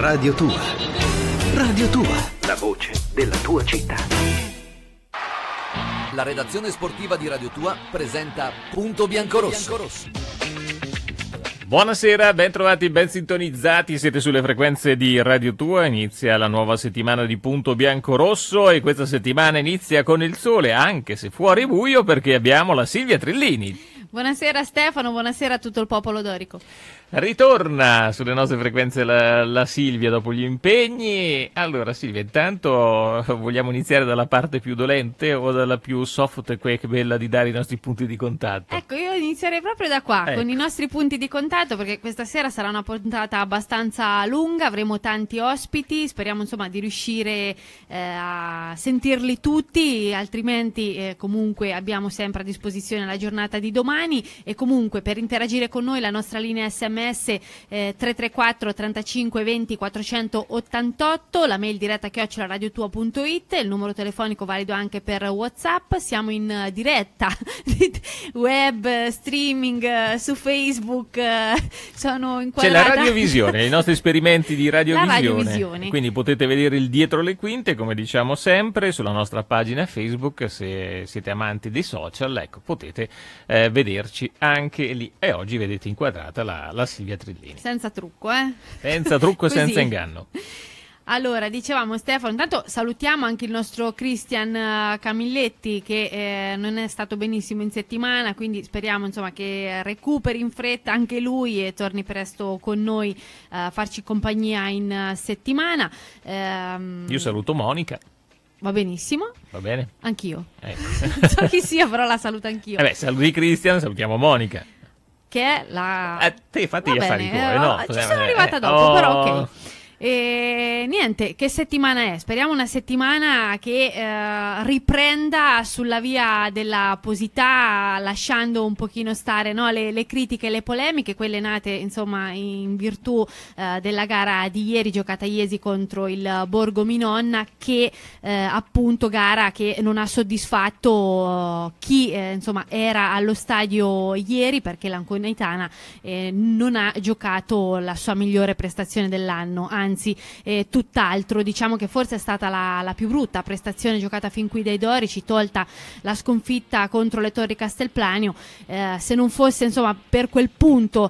Radio Tua. Radio Tua, la voce della tua città. La redazione sportiva di Radio Tua presenta Punto Biancorosso. Buonasera, ben trovati, ben sintonizzati, siete sulle frequenze di Radio Tua, inizia la nuova settimana di Punto Biancorosso e questa settimana inizia con il sole, anche se fuori buio, perché abbiamo la Silvia Trillini. Buonasera Stefano, buonasera a tutto il popolo dorico. Ritorna sulle nostre frequenze la Silvia dopo gli impegni. Allora Silvia, intanto vogliamo iniziare dalla parte più dolente o dalla più soft e bella di dare i nostri punti di contatto? Ecco, io inizierei proprio da qua, con i nostri punti di contatto, perché questa sera sarà una puntata abbastanza lunga, avremo tanti ospiti, speriamo insomma di riuscire a sentirli tutti, altrimenti comunque abbiamo sempre a disposizione la giornata di domani. E comunque per interagire con noi la nostra linea SMS 334 35 20 488, la mail diretta @radiotua.it, il numero telefonico valido anche per WhatsApp. Siamo in diretta web, streaming su Facebook, sono inquadrata. C'è la radiovisione, i nostri esperimenti di radiovisione. Quindi potete vedere il dietro le quinte, come diciamo sempre, sulla nostra pagina Facebook. Se siete amanti dei social, ecco, potete vederci anche lì. E oggi vedete inquadrata la Silvia Trillini. Senza trucco, Senza trucco e senza inganno. Allora, dicevamo Stefano, intanto salutiamo anche il nostro Cristian Camilletti che non è stato benissimo in settimana, quindi speriamo insomma che recuperi in fretta anche lui e torni presto con noi a farci compagnia in settimana. Io saluto Monica. Va benissimo. Va bene? Anch'io. Ecco. Non so chi sia, però la saluto anch'io. Saluti Cristian, salutiamo Monica. Che è la... te fatti gli affari tuoi, no? Ci sono arrivata dopo, però ok. Niente, che settimana è? Speriamo una settimana che riprenda sulla via della positività, lasciando un pochino stare, no, le critiche e le polemiche, quelle nate insomma in virtù della gara di ieri giocata a Iesi contro il Borgo Minonna, che appunto gara che non ha soddisfatto chi insomma era allo stadio ieri, perché l'Anconitana non ha giocato la sua migliore prestazione dell'anno, anzi tutt'altro. Diciamo che forse è stata la più brutta prestazione giocata fin qui dai dorici, tolta la sconfitta contro le Torri Castelplanio, se non fosse insomma per quel punto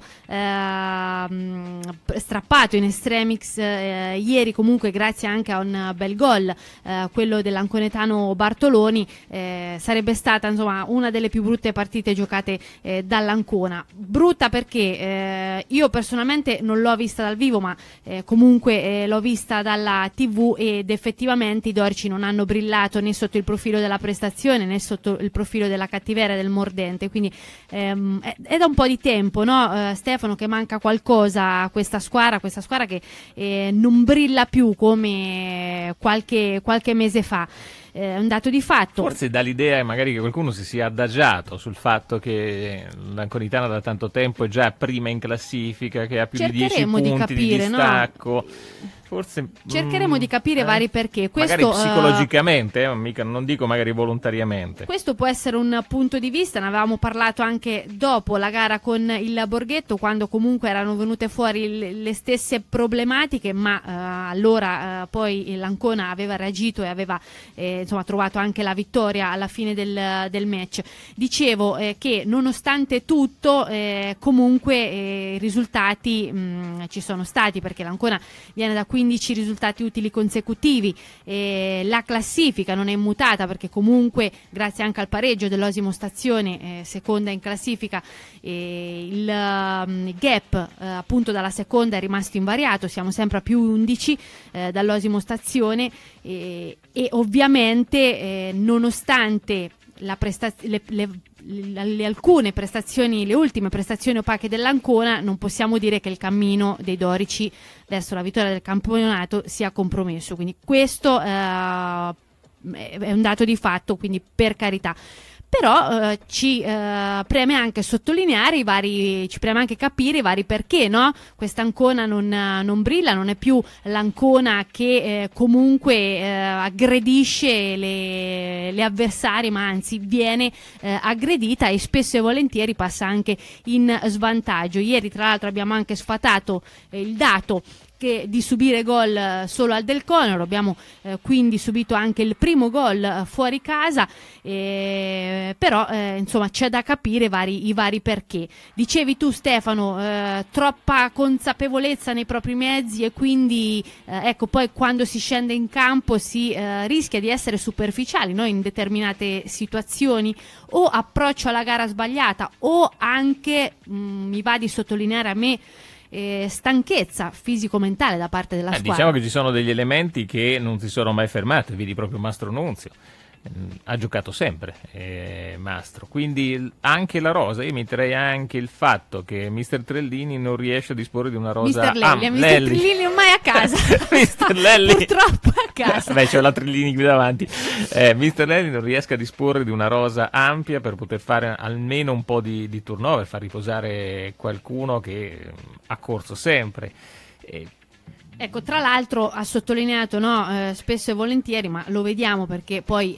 strappato in extremis ieri, comunque grazie anche a un bel gol, quello dell'anconetano Bartoloni, sarebbe stata insomma una delle più brutte partite giocate dall'Ancona. Brutta perché io personalmente non l'ho vista dal vivo, ma comunque l'ho vista dalla TV ed effettivamente i dorici non hanno brillato né sotto il profilo della prestazione né sotto il profilo della cattiveria, del mordente, quindi è da un po' di tempo, no, Stefano, che manca qualcosa a questa squadra che non brilla più come qualche mese fa. È un dato di fatto. Forse dà l'idea magari che qualcuno si sia adagiato sul fatto che l'Anconitana da tanto tempo è già prima in classifica, che ha più di 10 punti di distacco. No? Forse cercheremo di capire vari perché. Questo, magari psicologicamente, mica, non dico magari volontariamente. Questo può essere un punto di vista, ne avevamo parlato anche dopo la gara con il Borghetto, quando comunque erano venute fuori le stesse problematiche, ma allora poi l'Ancona aveva reagito e aveva insomma trovato anche la vittoria alla fine del match. Dicevo che nonostante tutto comunque i risultati ci sono stati, perché l'Ancona viene da 15 risultati utili consecutivi, la classifica non è immutata perché comunque grazie anche al pareggio dell'Osimo Stazione, seconda in classifica, il gap appunto dalla seconda è rimasto invariato, siamo sempre a più 11 dall'Osimo Stazione, e ovviamente nonostante alcune prestazioni, le ultime prestazioni opache dell'Ancona, non possiamo dire che il cammino dei dorici verso la vittoria del campionato sia compromesso, quindi questo è un dato di fatto, quindi per carità. Però ci preme anche sottolineare ci preme anche capire i vari perché, no? Questa Ancona non brilla, non è più l'Ancona che comunque aggredisce le avversarie, ma anzi viene aggredita e spesso e volentieri passa anche in svantaggio. Ieri tra l'altro abbiamo anche sfatato il dato che di subire gol solo al Del Conero, abbiamo quindi subito anche il primo gol fuori casa, però insomma c'è da capire i vari perché. Dicevi tu, Stefano, troppa consapevolezza nei propri mezzi, e quindi ecco, poi quando si scende in campo si rischia di essere superficiali, no? In determinate situazioni, o approccio alla gara sbagliata, o anche mi va di sottolineare a me stanchezza fisico-mentale da parte della squadra. Diciamo che ci sono degli elementi che non si sono mai fermati, vedi proprio Mastro Nunzio. Ha giocato sempre Mastro, quindi anche la rosa, io metterei anche il fatto che Mister Trellini non riesce a disporre di una rosa. Mister Trellini ormai a casa. Mister Lelli purtroppo a casa. Beh, c'ho la Trellini qui davanti. Mister Lelli non riesce a disporre di una rosa ampia per poter fare almeno un po' di turnover, far riposare qualcuno che ha corso sempre. Ecco, tra l'altro ha sottolineato, no, spesso e volentieri, ma lo vediamo perché poi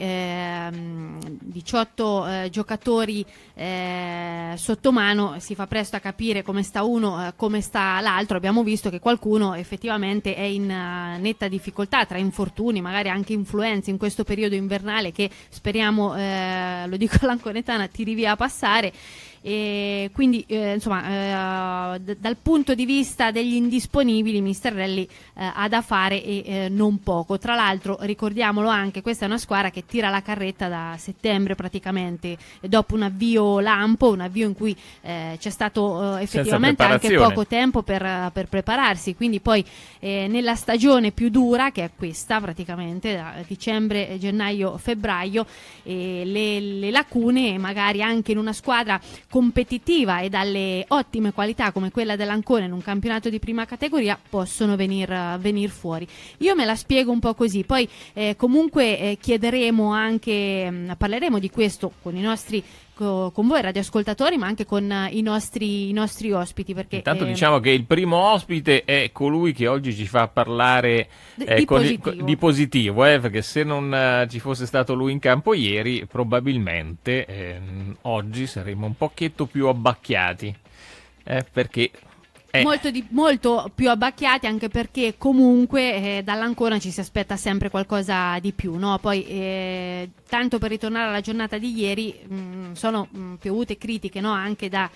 18 giocatori sotto mano, si fa presto a capire come sta uno, come sta l'altro. Abbiamo visto che qualcuno effettivamente è in netta difficoltà tra infortuni, magari anche influenze in questo periodo invernale che speriamo, lo dico all'anconetana, tiri via a passare. E quindi insomma dal punto di vista degli indisponibili Mister Lelli ha da fare, e non poco. Tra l'altro ricordiamolo anche, questa è una squadra che tira la carretta da settembre praticamente, e dopo un avvio lampo, un avvio in cui c'è stato effettivamente anche poco tempo per prepararsi, quindi poi nella stagione più dura, che è questa praticamente da dicembre, gennaio, febbraio, le lacune magari anche in una squadra competitiva e dalle ottime qualità come quella dell'Ancona in un campionato di prima categoria possono venir fuori. Io me la spiego un po' così, poi comunque chiederemo anche, parleremo di questo con i nostri con voi radioascoltatori, ma anche con i nostri ospiti, perché intanto diciamo che il primo ospite è colui che oggi ci fa parlare di positivo, perché se non ci fosse stato lui in campo ieri probabilmente oggi saremmo un pochetto più abbacchiati, perché molto più abbacchiati, anche perché comunque dall'Ancona ci si aspetta sempre qualcosa di più, no? Poi tanto per ritornare alla giornata di ieri, sono piovute critiche, no? Anche dal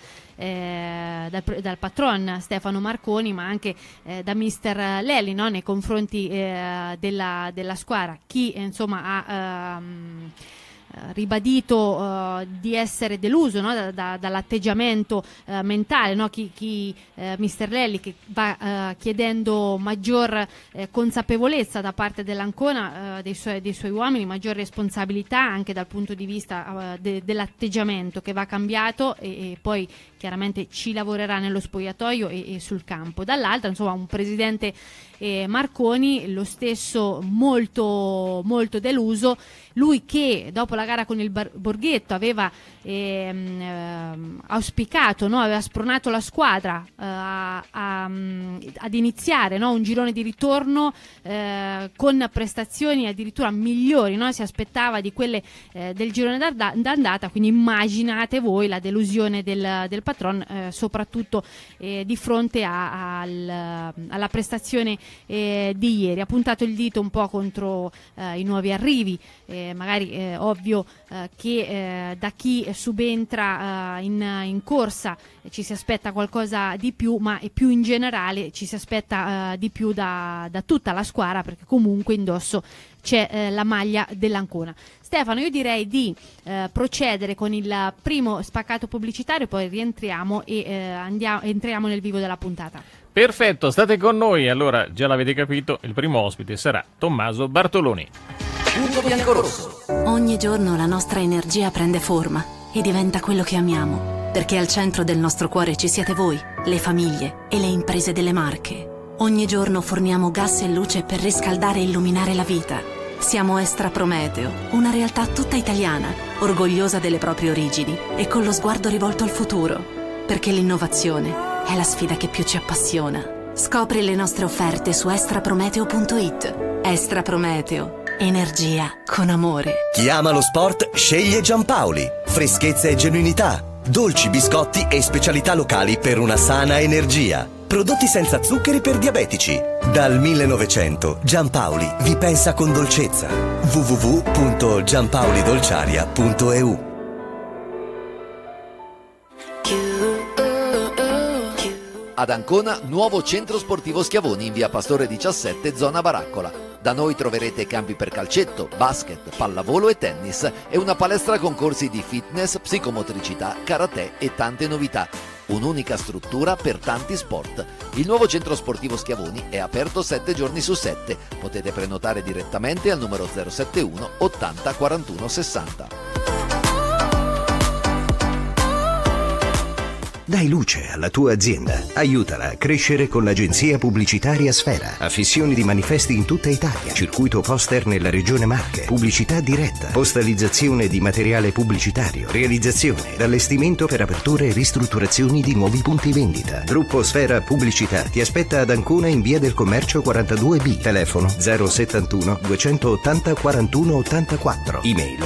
patron Stefano Marconi, ma anche da Mister Lelli, no? Nei confronti della squadra. Chi insomma ha ribadito di essere deluso, no? dall'atteggiamento mentale, no? chi Mister Lelli, che va chiedendo maggior consapevolezza da parte dell'Ancona, dei suoi uomini, maggior responsabilità anche dal punto di vista dell'atteggiamento che va cambiato, e poi chiaramente ci lavorerà nello spogliatoio e sul campo. Dall'altra, insomma, un presidente Marconi lo stesso molto molto deluso, lui che dopo la gara con il Borghetto aveva auspicato, no? Aveva spronato la squadra ad iniziare, no? Un girone di ritorno con prestazioni addirittura migliori, no? Si aspettava di quelle del girone d'andata, quindi immaginate voi la delusione del patron, soprattutto di fronte alla prestazione di ieri. Ha puntato il dito un po' contro i nuovi arrivi, magari ovvio che da chi subentra in corsa ci si aspetta qualcosa di più, ma più in generale ci si aspetta di più da tutta la squadra, perché comunque indosso c'è la maglia dell'Ancona. Stefano, io direi di procedere con il primo spaccato pubblicitario, poi rientriamo e entriamo nel vivo della puntata. Perfetto, state con noi. Allora, già l'avete capito, il primo ospite sarà Tommaso Bartoloni. Punto biancorosso. Ogni giorno la nostra energia prende forma e diventa quello che amiamo, perché al centro del nostro cuore ci siete voi, le famiglie e le imprese delle Marche. Ogni giorno forniamo gas e luce per riscaldare e illuminare la vita. Siamo Estra Prometeo, una realtà tutta italiana, orgogliosa delle proprie origini e con lo sguardo rivolto al futuro, perché l'innovazione è la sfida che più ci appassiona. Scopri le nostre offerte su estraprometeo.it. Estra Prometeo, energia con amore. Chi ama lo sport sceglie Giampaoli. Freschezza e genuinità, dolci biscotti e specialità locali per una sana energia. prodotti senza zuccheri per diabetici. Dal 1900 Giampaoli vi pensa con dolcezza. www.giampaolidolciaria.eu. Ad Ancona, nuovo centro sportivo Schiavoni in via Pastore 17, zona Baraccola. Da noi troverete campi per calcetto, basket, pallavolo e tennis e una palestra con corsi di fitness, psicomotricità, karate e tante novità. Un'unica struttura per tanti sport. Il nuovo centro sportivo Schiavoni è aperto 7 giorni su 7. Potete prenotare direttamente al numero 071 80 41 60. Dai luce alla tua azienda. Aiutala a crescere con l'agenzia pubblicitaria Sfera. Affissioni di manifesti in tutta Italia. Circuito poster nella regione Marche. Pubblicità diretta. Postalizzazione di materiale pubblicitario. Realizzazione ed allestimento per aperture e ristrutturazioni di nuovi punti vendita. Gruppo Sfera Pubblicità ti aspetta ad Ancona in via del Commercio 42B. Telefono 071 280 41 84. Email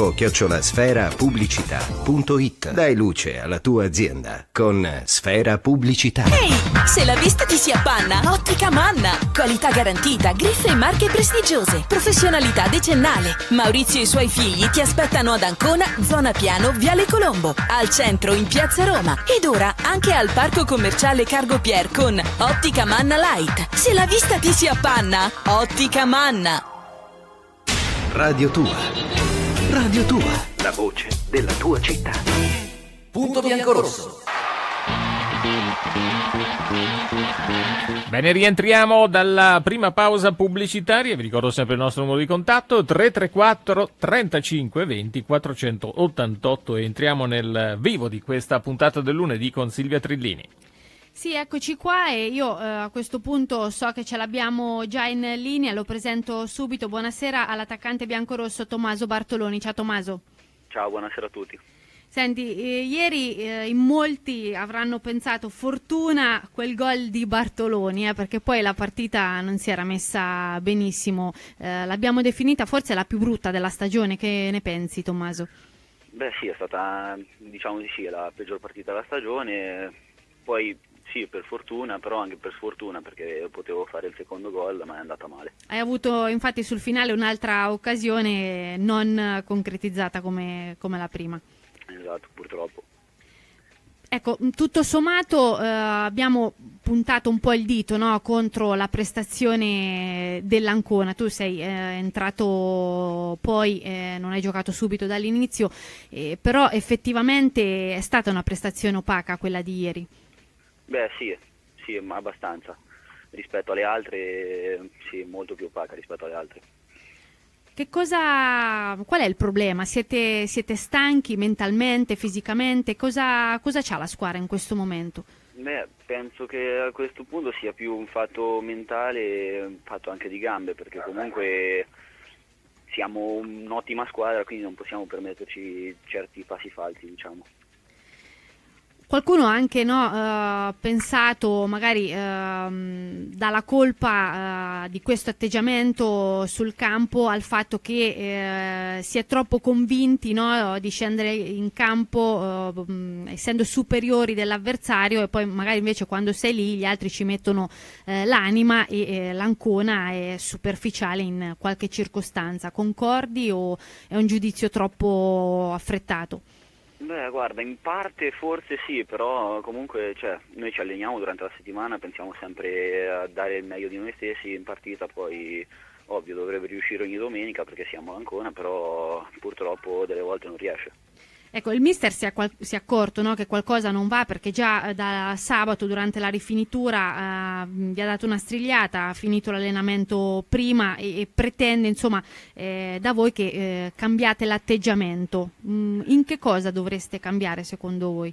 info@sferapubblicità.it. Dai luce alla tua azienda con Sfera Pubblicità. Ehi, se la vista ti si appanna, Ottica Manna. Qualità garantita, griffe e marche prestigiose, professionalità decennale. Maurizio e i suoi figli ti aspettano ad Ancona, zona Piano, Viale Colombo, al centro in Piazza Roma ed ora anche al Parco Commerciale Cargo Pier con Ottica Manna Light. Se la vista ti si appanna, Ottica Manna. Radio Tua. Radio Tua, la voce della tua città. Punto biancorosso. Bene, rientriamo dalla prima pausa pubblicitaria. Vi ricordo sempre il nostro numero di contatto 334 35 20 488 e entriamo nel vivo di questa puntata del lunedì con Silvia Trillini. Sì, eccoci qua e io a questo punto so che ce l'abbiamo già in linea, lo presento subito. Buonasera all'attaccante biancorosso Tommaso Bartoloni. Ciao Tommaso. Ciao, buonasera a tutti. Senti, ieri in molti avranno pensato fortuna quel gol di Bartoloni, perché poi la partita non si era messa benissimo, l'abbiamo definita forse la più brutta della stagione. Che ne pensi, Tommaso? Beh sì, è stata, diciamo di sì, la peggior partita della stagione, poi sì, per fortuna, però anche per sfortuna, perché potevo fare il secondo gol, ma è andata male. Hai avuto infatti sul finale un'altra occasione non concretizzata come la prima. Esatto, purtroppo. Ecco, tutto sommato abbiamo puntato un po' il dito, no, contro la prestazione dell'Ancona. Tu sei entrato poi, non hai giocato subito dall'inizio, però effettivamente è stata una prestazione opaca quella di ieri. Beh sì, ma abbastanza. Rispetto alle altre, sì, molto più opaca rispetto alle altre. Qual è il problema? Siete stanchi mentalmente, fisicamente? Cosa c'ha la squadra in questo momento? Beh, penso che a questo punto sia più un fatto mentale, un fatto anche di gambe, perché comunque siamo un'ottima squadra, quindi non possiamo permetterci certi passi falsi, diciamo. Qualcuno ha anche pensato, magari dalla colpa di questo atteggiamento sul campo al fatto che si è troppo convinti, no, di scendere in campo essendo superiori dell'avversario, e poi magari invece quando sei lì gli altri ci mettono l'anima e l'Ancona è superficiale in qualche circostanza. Concordi o è un giudizio troppo affrettato? Beh, guarda, in parte forse sì, però comunque noi ci alleniamo durante la settimana, pensiamo sempre a dare il meglio di noi stessi in partita, poi ovvio dovrebbe riuscire ogni domenica perché siamo a Ancona, però purtroppo delle volte non riesce. Ecco, il mister si è accorto, no, che qualcosa non va, perché già da sabato durante la rifinitura vi ha dato una strigliata, ha finito l'allenamento prima e pretende insomma da voi che cambiate l'atteggiamento. In che cosa dovreste cambiare secondo voi?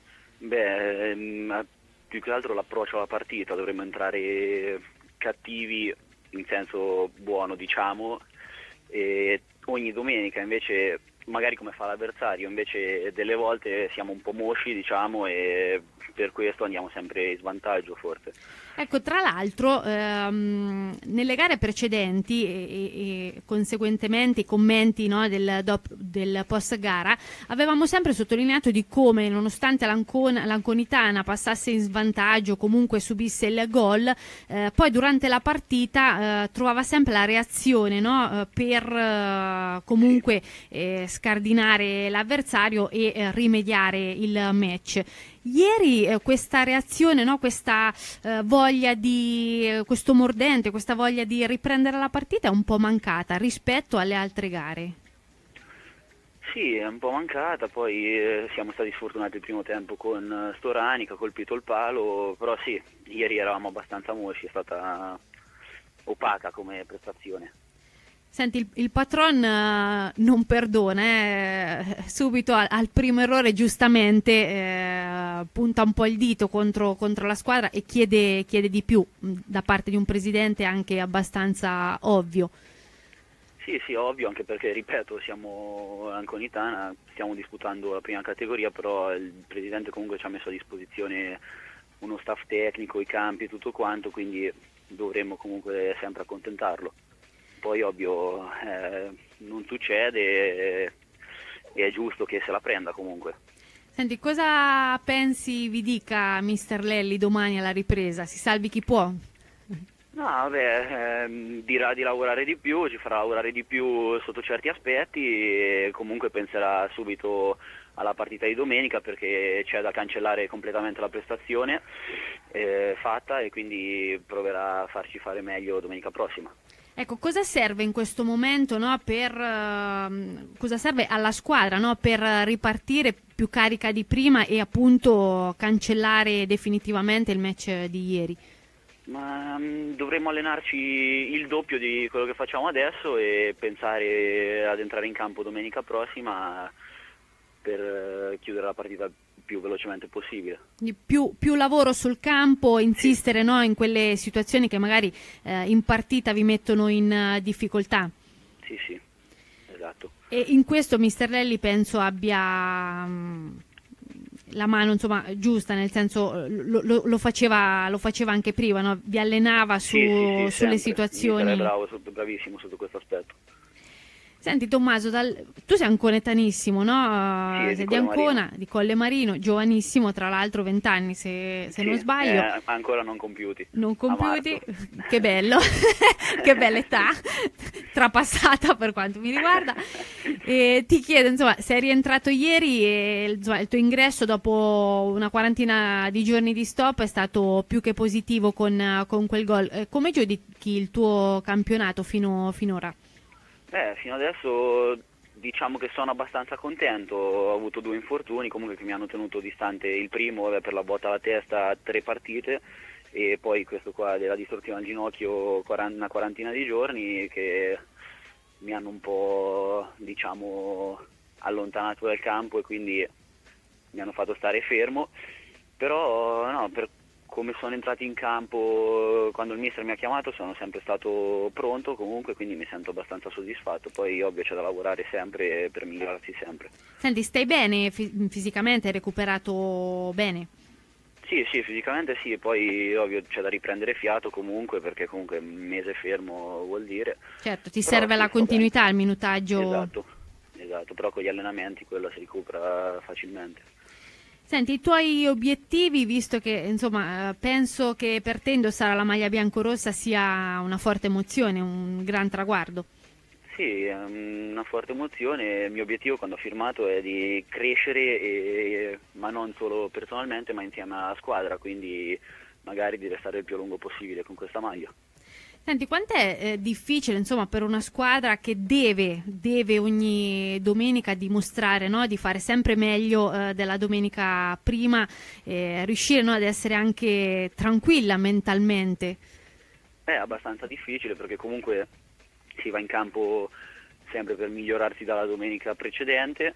Beh, più che altro l'approccio alla partita, dovremmo entrare cattivi in senso buono, diciamo, e ogni domenica invece magari come fa l'avversario, invece delle volte siamo un po' mosci, diciamo, e per questo andiamo sempre in svantaggio forse. Ecco, tra l'altro, nelle gare precedenti e conseguentemente i commenti, no, del post gara, avevamo sempre sottolineato di come, nonostante l'Anconitana passasse in svantaggio, comunque subisse il gol, poi durante la partita trovava sempre la reazione, no, per comunque scardinare l'avversario e rimediare il match. Ieri questa reazione, no, questa voglia questo mordente, questa voglia di riprendere la partita è un po' mancata rispetto alle altre gare. Sì, è un po' mancata, poi siamo stati sfortunati il primo tempo con Storani che ha colpito il palo, però sì, ieri eravamo abbastanza mosci, è stata opaca come prestazione. Senti, il patron non perdona, subito al primo errore giustamente punta un po' il dito contro la squadra e chiede di più da parte di un presidente anche abbastanza ovvio. Sì, ovvio, anche perché, ripeto, siamo Anconitana, stiamo disputando la prima categoria, però il presidente comunque ci ha messo a disposizione uno staff tecnico, i campi e tutto quanto, quindi dovremmo comunque sempre accontentarlo. Poi ovvio non succede e è giusto che se la prenda comunque. Senti, cosa pensi vi dica Mister Lelli domani alla ripresa? Si salvi chi può? No, vabbè, dirà di lavorare di più, ci farà lavorare di più sotto certi aspetti e comunque penserà subito alla partita di domenica perché c'è da cancellare completamente la prestazione fatta e quindi proverà a farci fare meglio domenica prossima. Ecco, cosa serve in questo momento, no, cosa serve alla squadra, no, per ripartire più carica di prima e appunto cancellare definitivamente il match di ieri? Ma dovremmo allenarci il doppio di quello che facciamo adesso e pensare ad entrare in campo domenica prossima per chiudere la partita più velocemente possibile. Più lavoro sul campo, insistere, sì, no, in quelle situazioni che magari in partita vi mettono in difficoltà. Sì, esatto. E in questo Mister Lelli penso abbia la mano, insomma, giusta, nel senso lo faceva anche prima, no? Vi allenava sulle sempre situazioni. Bravissimo sotto questo aspetto. Senti Tommaso, tu sei anconetanissimo, no? Sì, sei di Ancona, di Colle Marino, giovanissimo, tra l'altro 20 anni se non sbaglio. Ancora non compiuti. Non compiuti, che bello, che bella età, trapassata per quanto mi riguarda. E ti chiedo, insomma, sei rientrato ieri e il tuo ingresso dopo una quarantina di giorni di stop è stato più che positivo con quel gol. Come giudichi il tuo campionato finora? Fino adesso diciamo che sono abbastanza contento, ho avuto 2 infortuni comunque che mi hanno tenuto distante, il primo per la botta alla testa 3 partite e poi questo qua della distorsione al ginocchio una quarantina di giorni che mi hanno un po', diciamo, allontanato dal campo e quindi mi hanno fatto stare fermo, però no, per come sono entrati in campo quando il mister mi ha chiamato sono sempre stato pronto comunque, quindi mi sento abbastanza soddisfatto. Poi ovvio c'è da lavorare sempre per migliorarsi sempre. Senti, stai bene fisicamente? Hai recuperato bene? Sì, fisicamente sì, poi ovvio c'è da riprendere fiato comunque perché comunque un mese fermo vuol dire. Certo, ti serve la continuità, il minutaggio. Esatto, però con gli allenamenti quello si recupera facilmente. Senti, i tuoi obiettivi, visto che insomma penso che per te indossare la maglia biancorossa sia una forte emozione, un gran traguardo. Sì, è una forte emozione. Il mio obiettivo quando ho firmato è di crescere, ma non solo personalmente, ma insieme alla squadra, quindi magari di restare il più a lungo possibile con questa maglia. Senti, quant'è difficile, insomma, per una squadra che deve ogni domenica dimostrare, no, di fare sempre meglio della domenica prima, riuscire, no, ad essere anche tranquilla mentalmente? È abbastanza difficile perché comunque si va in campo sempre per migliorarsi dalla domenica precedente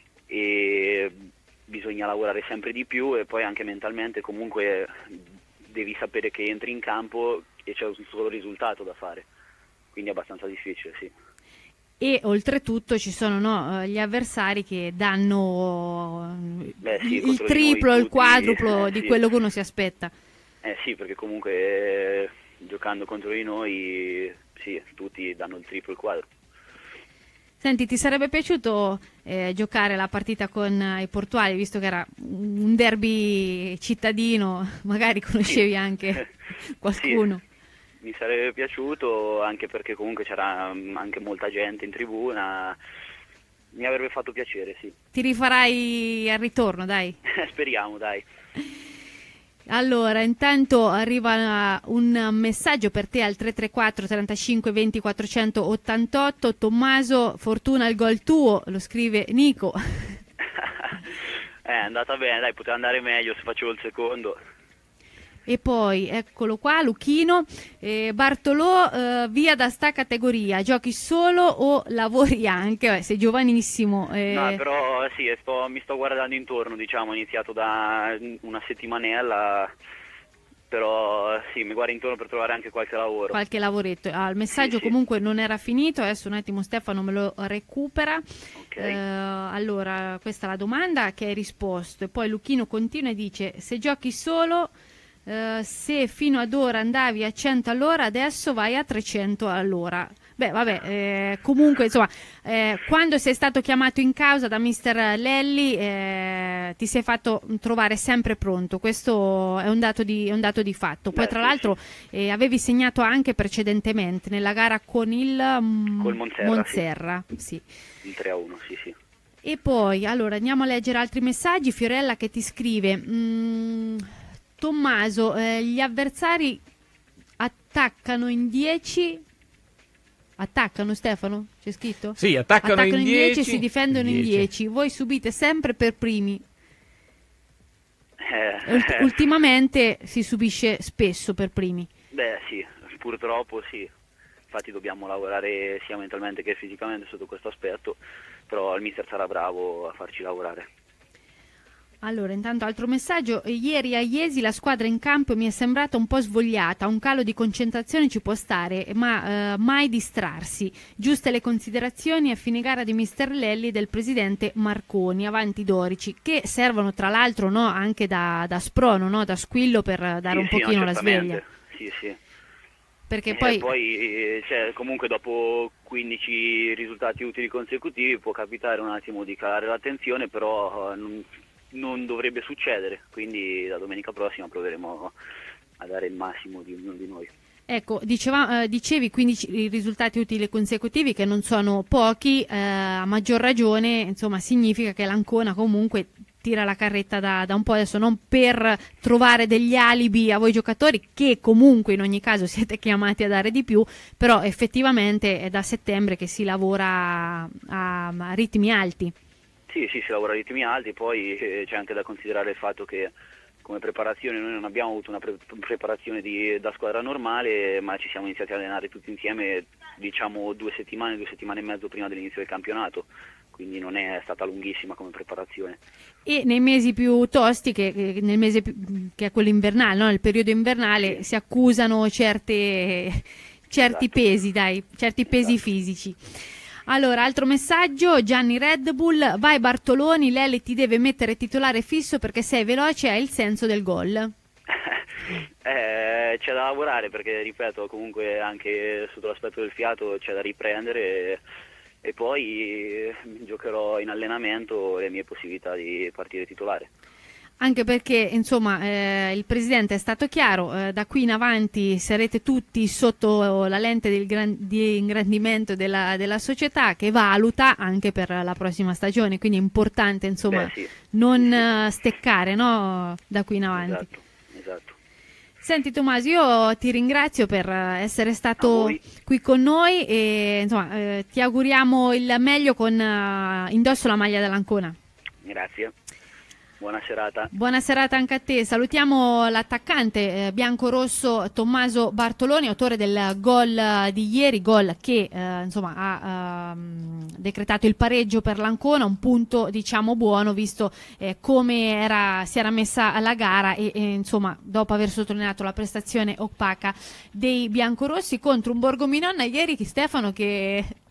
e bisogna lavorare sempre di più e poi anche mentalmente comunque devi sapere che entri in campo e c'è un solo risultato da fare, quindi è abbastanza difficile, sì. e oltretutto ci sono gli avversari che danno il triplo, il quadruplo di quello che uno si aspetta. Sì, perché comunque giocando contro di noi, sì, tutti danno il triplo, il quadruplo. Senti, ti sarebbe piaciuto giocare la partita con i portuali, visto che era un derby cittadino, magari conoscevi anche qualcuno? Sì. Mi sarebbe piaciuto, anche perché comunque c'era anche molta gente in tribuna, mi avrebbe fatto piacere, sì. Ti rifarai al ritorno, dai? Speriamo, dai. Allora, intanto arriva un messaggio per te al 334 35 20 488. Tommaso, fortuna il gol tuo, lo scrive Nico. È andata bene, dai, poteva andare meglio se facevo il secondo. E poi, eccolo qua, Luchino, Bartolò, via da sta categoria, giochi solo o lavori anche? Sei giovanissimo. No, però sì, mi sto guardando intorno, diciamo, ho iniziato da una settimanella, però sì, mi guardo intorno per trovare anche qualche lavoro. Qualche lavoretto. Il messaggio comunque non era finito, adesso un attimo Stefano me lo recupera. Okay. Allora, questa è la domanda che hai risposto, e poi Luchino continua e dice: se giochi solo... se fino ad ora andavi a 100 all'ora, adesso vai a 300 all'ora. Beh, vabbè, comunque, insomma, quando sei stato chiamato in causa da mister Lelli, ti sei fatto trovare sempre pronto. Questo è un dato di fatto. Poi, tra l'altro, avevi segnato anche precedentemente nella gara con il Monserra. Sì. Il 3-1, sì. E poi, allora, andiamo a leggere altri messaggi. Fiorella che ti scrive... Tommaso, gli avversari attaccano in 10. Attaccano, Stefano? C'è scritto? Sì, attaccano in 10 e si difendono in 10. Voi subite sempre per primi. Ultimamente si subisce spesso per primi. Beh, sì, purtroppo sì. Infatti dobbiamo lavorare sia mentalmente che fisicamente sotto questo aspetto, però il mister sarà bravo a farci lavorare. Allora, intanto altro messaggio. Ieri a Iesi la squadra in campo mi è sembrata un po' svogliata, un calo di concentrazione ci può stare, ma mai distrarsi. Giuste le considerazioni a fine gara di mister Lelli e del presidente Marconi, avanti Dorici, che servono tra l'altro anche da sprono, no? Da squillo per dare un pochino la sveglia. Sì. Perché poi comunque dopo 15 risultati utili consecutivi può capitare un attimo di calare l'attenzione, però non dovrebbe succedere, quindi la domenica prossima proveremo a dare il massimo di ognuno di noi. Ecco, dicevi 15 risultati utili consecutivi, che non sono pochi, a maggior ragione, insomma, significa che l'Ancona comunque tira la carretta da un po', adesso non per trovare degli alibi a voi giocatori, che comunque in ogni caso siete chiamati a dare di più, però effettivamente è da settembre che si lavora a ritmi alti. Sì, si lavora a ritmi alti, poi c'è anche da considerare il fatto che come preparazione noi non abbiamo avuto una preparazione da squadra normale, ma ci siamo iniziati a allenare tutti insieme, diciamo 2 settimane e mezzo prima dell'inizio del campionato, quindi non è stata lunghissima come preparazione. E nei mesi più tosti, nel mese che è quello invernale, no? Nel periodo invernale, si accusano certi pesi, certi pesi fisici. Allora, altro messaggio, Gianni Red Bull, vai Bartoloni, Lelli ti deve mettere titolare fisso perché sei veloce e hai il senso del gol. C'è da lavorare perché, ripeto, comunque anche sotto l'aspetto del fiato c'è da riprendere e poi giocherò in allenamento le mie possibilità di partire titolare. Anche perché, insomma, il presidente è stato chiaro, da qui in avanti sarete tutti sotto la lente di ingrandimento della società, che valuta anche per la prossima stagione, quindi è importante, insomma, non steccare, no, da qui in avanti. Esatto. Senti Tommaso, io ti ringrazio per essere stato qui con noi e insomma, ti auguriamo il meglio con indosso la maglia dell'Ancona. Grazie. Buona serata. Buona serata anche a te. Salutiamo l'attaccante biancorosso Tommaso Bartoloni, autore del gol di ieri, gol che ha decretato il pareggio per l'Ancona, un punto diciamo buono visto come si era messa la gara e insomma dopo aver sottolineato la prestazione opaca dei biancorossi contro un Borgominonna ieri, Stefano, che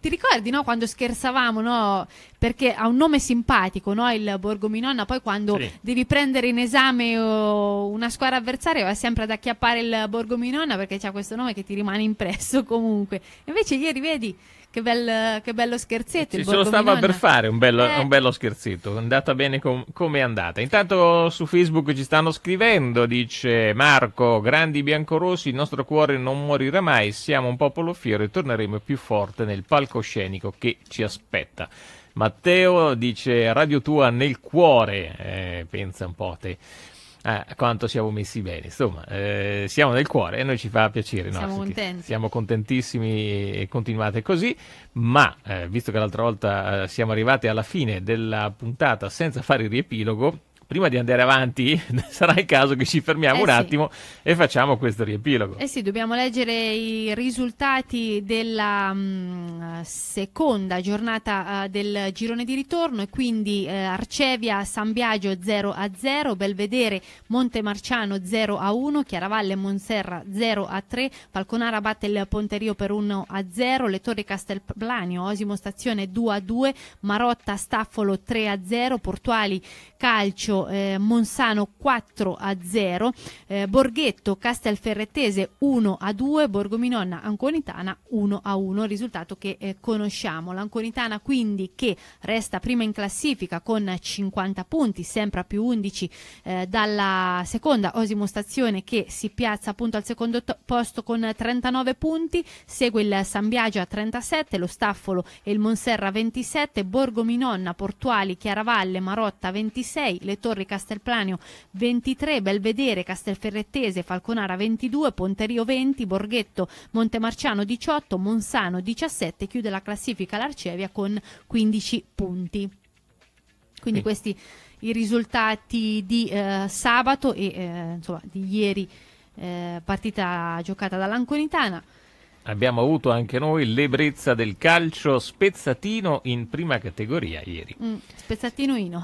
Ti ricordi, no, quando scherzavamo, no? Perché ha un nome simpatico, no? Il Borgominonna, poi quando devi prendere in esame una squadra avversaria va sempre ad acchiappare il Borgominonna perché c'ha questo nome che ti rimane impresso comunque. Invece ieri vedi che bello scherzetto. Se lo stava per fare un bello scherzetto, è andata bene come è andata. Intanto su Facebook ci stanno scrivendo, dice Marco, grandi biancorossi, il nostro cuore non morirà mai, siamo un popolo fiero e torneremo più forte nel palcoscenico che ci aspetta. Matteo dice radio tua nel cuore, pensa un po' te. Quanto siamo messi bene, insomma, siamo nel cuore e noi ci fa piacere. Siamo contenti. Siamo contentissimi e continuate così, ma visto che l'altra volta siamo arrivati alla fine della puntata senza fare il riepilogo, prima di andare avanti sarà il caso che ci fermiamo un attimo e facciamo questo riepilogo. Sì, dobbiamo leggere i risultati della seconda giornata del girone di ritorno e quindi Arcevia San Biagio 0-0, Belvedere Montemarciano 0-1, Chiaravalle Monserra 0-3, Falconara batte il Ponterio per 1-0, Le Torri Castelplanio Osimo Stazione 2-2, Marotta Staffolo 3-0, Portuali Calcio Monsano 4-0, Borghetto Castelferrettese 1-2, Borgominonna Anconitana 1-1, risultato che conosciamo. L'Anconitana quindi che resta prima in classifica con 50 punti, sempre a più 11 dalla seconda, Osimo Stazione che si piazza appunto al secondo posto con 39 punti, segue il San Biagio a 37, lo Staffolo e il Monserra 27, Borgominonna, Portuali, Chiaravalle, Marotta 26, Le Torri Castelplanio 23, Belvedere, Castelferrettese, Falconara 22, Ponterio 20, Borghetto, Montemarciano 18, Monsano 17, chiude la classifica l'Arcevia con 15 punti. Quindi questi i risultati di sabato e insomma di ieri, partita giocata dall'Anconitana. Abbiamo avuto anche noi l'ebbrezza del calcio spezzatino in prima categoria ieri. Spezzatino-ino.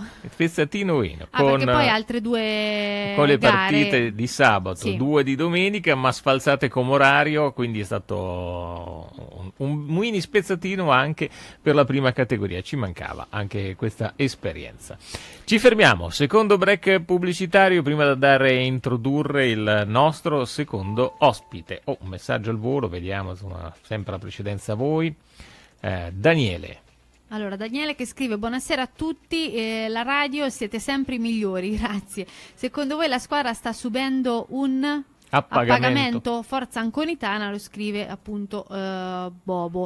Con, perché poi altre due con le gare, partite di sabato, 2 di domenica, ma sfalsate come orario, quindi è stato un mini spezzatino anche per la prima categoria. Ci mancava anche questa esperienza. Ci fermiamo, secondo break pubblicitario, prima di andare a introdurre il nostro secondo ospite. Un messaggio al volo, vediamo, insomma, sempre la precedenza a voi. Daniele. Allora, Daniele che scrive: buonasera a tutti, la radio siete sempre i migliori, grazie. Secondo voi la squadra sta subendo un appagamento? Forza Anconitana, lo scrive appunto Bobo.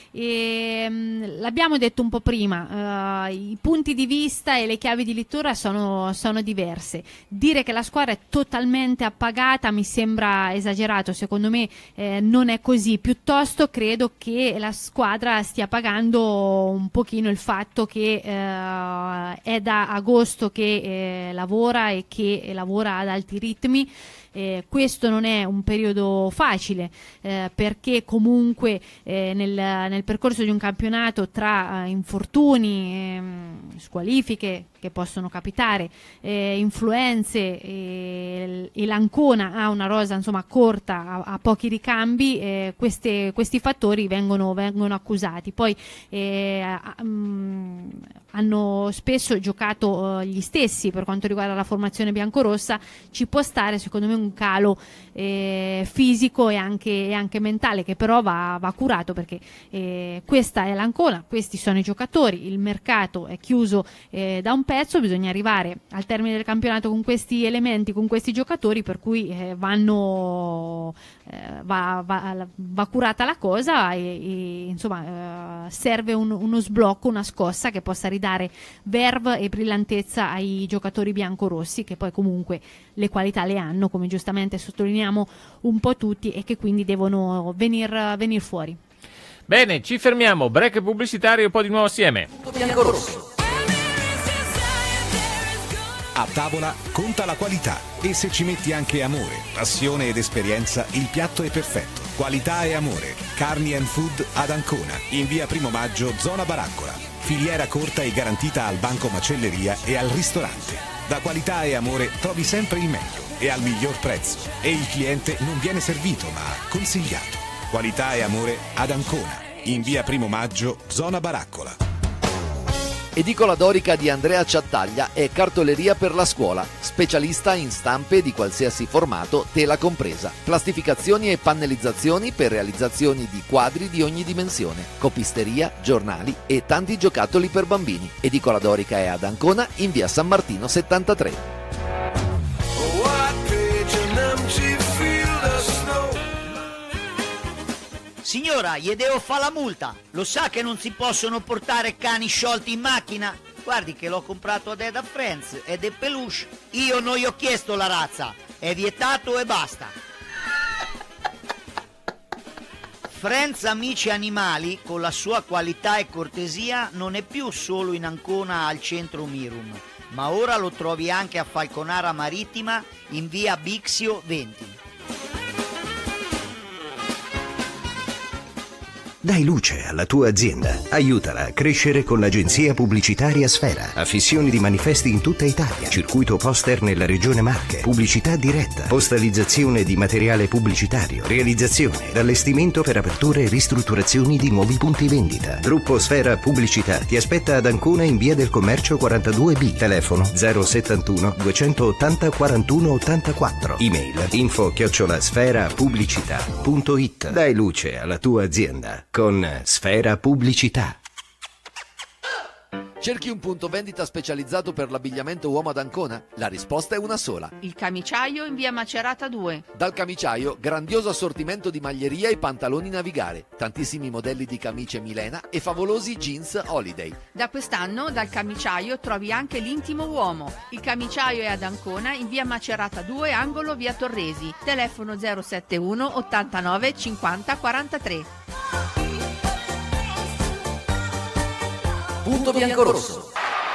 L'abbiamo detto un po' prima, i punti di vista e le chiavi di lettura sono diverse. Dire che la squadra è totalmente appagata mi sembra esagerato, secondo me non è così, piuttosto credo che la squadra stia pagando un pochino il fatto che è da agosto che lavora e che lavora ad alti ritmi. Questo non è un periodo facile perché comunque nel percorso di un campionato tra infortuni, squalifiche che possono capitare, influenze e l'Ancona ha una rosa insomma corta, a pochi ricambi, questi fattori vengono accusati. Poi hanno spesso giocato gli stessi per quanto riguarda la formazione biancorossa, ci può stare secondo me un calo fisico e anche mentale che però va curato, perché questa è l'Ancona, questi sono i giocatori, il mercato è chiuso da un pezzo, bisogna arrivare al termine del campionato con questi elementi, con questi giocatori, per cui va curata la cosa e insomma serve uno sblocco, una scossa che possa ridare verve e brillantezza ai giocatori biancorossi, che poi comunque le qualità le hanno, come giustamente sottolineiamo un po' tutti, e che quindi devono venir fuori. Bene, ci fermiamo, break pubblicitario e poi di nuovo assieme. Biancorosso. A tavola conta la qualità, e se ci metti anche amore, passione ed esperienza, il piatto è perfetto. Qualità e amore. Carni and Food ad Ancona, in via Primo Maggio, zona Baraccola. Filiera corta e garantita al banco macelleria e al ristorante. Da Qualità e Amore trovi sempre il meglio e al miglior prezzo, e il cliente non viene servito ma consigliato. Qualità e Amore ad Ancona. in via Primo Maggio, zona Baraccola. Edicola Dorica di Andrea Ciattaglia è cartoleria per la scuola, specialista in stampe di qualsiasi formato, tela compresa, plastificazioni e pannellizzazioni per realizzazioni di quadri di ogni dimensione, copisteria, giornali e tanti giocattoli per bambini. Edicola Dorica è ad Ancona in via San Martino 73. Signora, gli devo fare la multa. Lo sa che non si possono portare cani sciolti in macchina? Guardi che l'ho comprato ad Eda Friends ed è peluche. Io non gli ho chiesto la razza. È vietato e basta. Friends Amici Animali, con la sua qualità e cortesia, non è più solo in Ancona al centro Mirum, ma ora lo trovi anche a Falconara Marittima in via Bixio 20. Dai luce alla tua azienda. Aiutala a crescere con l'agenzia pubblicitaria Sfera. Affissioni di manifesti in tutta Italia. Circuito poster nella regione Marche. Pubblicità diretta. Postalizzazione di materiale pubblicitario. Realizzazione ed allestimento per aperture e ristrutturazioni di nuovi punti vendita. Gruppo Sfera Pubblicità ti aspetta ad Ancona in via del Commercio 42B. Telefono 071 280 41 84. Email info@sferapubblicità.it. Dai luce alla tua azienda con Sfera Pubblicità. Cerchi un punto vendita specializzato per l'abbigliamento uomo ad Ancona? La risposta è una sola. Il Camiciaio in via Macerata 2. Dal Camiciaio, grandioso assortimento di maglieria e pantaloni navigare, tantissimi modelli di camicie Milena e favolosi jeans Holiday. Da quest'anno dal Camiciaio trovi anche l'intimo uomo. Il Camiciaio è ad Ancona in via Macerata 2, angolo via Torresi. Telefono 071 89 50 43. Punto biancorosso.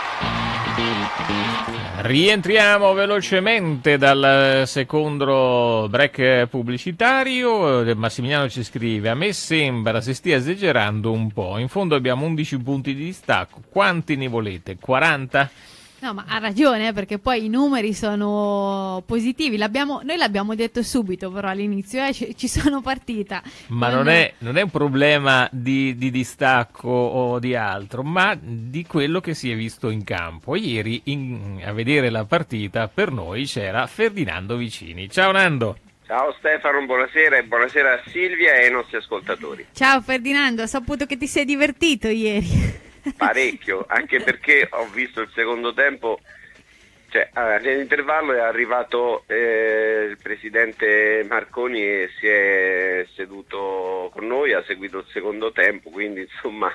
Rientriamo velocemente dal secondo break pubblicitario. Massimiliano ci scrive: a me sembra si stia esagerando un po', in fondo abbiamo 11 punti di distacco, quanti ne volete? 40? No, ma ha ragione, perché poi i numeri sono positivi. Noi l'abbiamo detto subito, però all'inizio ci sono partita. Ma non è un problema di distacco o di altro, ma di quello che si è visto in campo. Ieri a vedere la partita per noi c'era Ferdinando Vicini. Ciao Nando. Ciao Stefano, buonasera e buonasera a Silvia e ai nostri ascoltatori. Ciao Ferdinando, ho saputo che ti sei divertito ieri. Parecchio, anche perché ho visto il secondo tempo, cioè nell'intervallo è arrivato il presidente Marconi e si è seduto con noi, ha seguito il secondo tempo, quindi insomma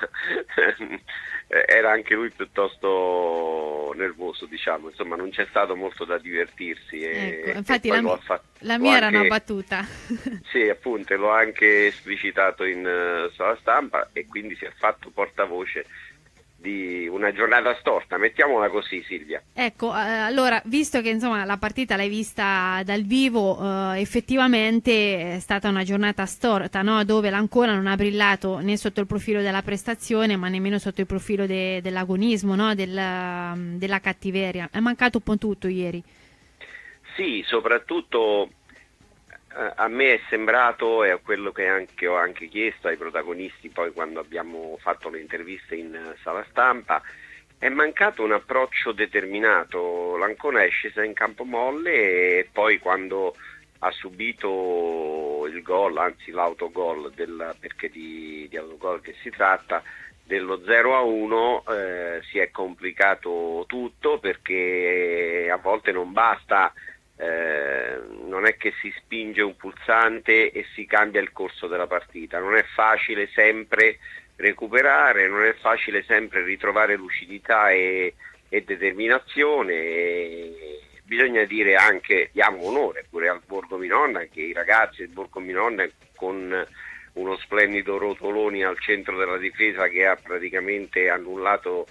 era anche lui piuttosto nervoso, diciamo, insomma non c'è stato molto da divertirsi. Ecco, infatti la mia era una battuta. Sì, appunto, l'ho anche esplicitato in sala stampa e quindi si è fatto portavoce di una giornata storta, mettiamola così, Silvia. Ecco, allora, visto che insomma la partita l'hai vista dal vivo, effettivamente è stata una giornata storta, no? Dove l'Ancona non ha brillato né sotto il profilo della prestazione, ma nemmeno sotto il profilo dell'agonismo, no? Della cattiveria. È mancato un po' tutto ieri. Sì, soprattutto a me è sembrato, e a quello che ho anche chiesto ai protagonisti poi quando abbiamo fatto le interviste in sala stampa, è mancato un approccio determinato. L'Ancona è scesa in campo molle e poi quando ha subito il gol, anzi l'autogol, perché di autogol che si tratta, dello 0-1, si è complicato tutto, perché a volte non basta. Non è che si spinge un pulsante e si cambia il corso della partita, non è facile sempre recuperare, non è facile sempre ritrovare lucidità e determinazione, bisogna dire anche, diamo onore pure al Borgo Minonna, che i ragazzi del Borgo Minonna con uno splendido Rotoloni al centro della difesa che ha praticamente annullato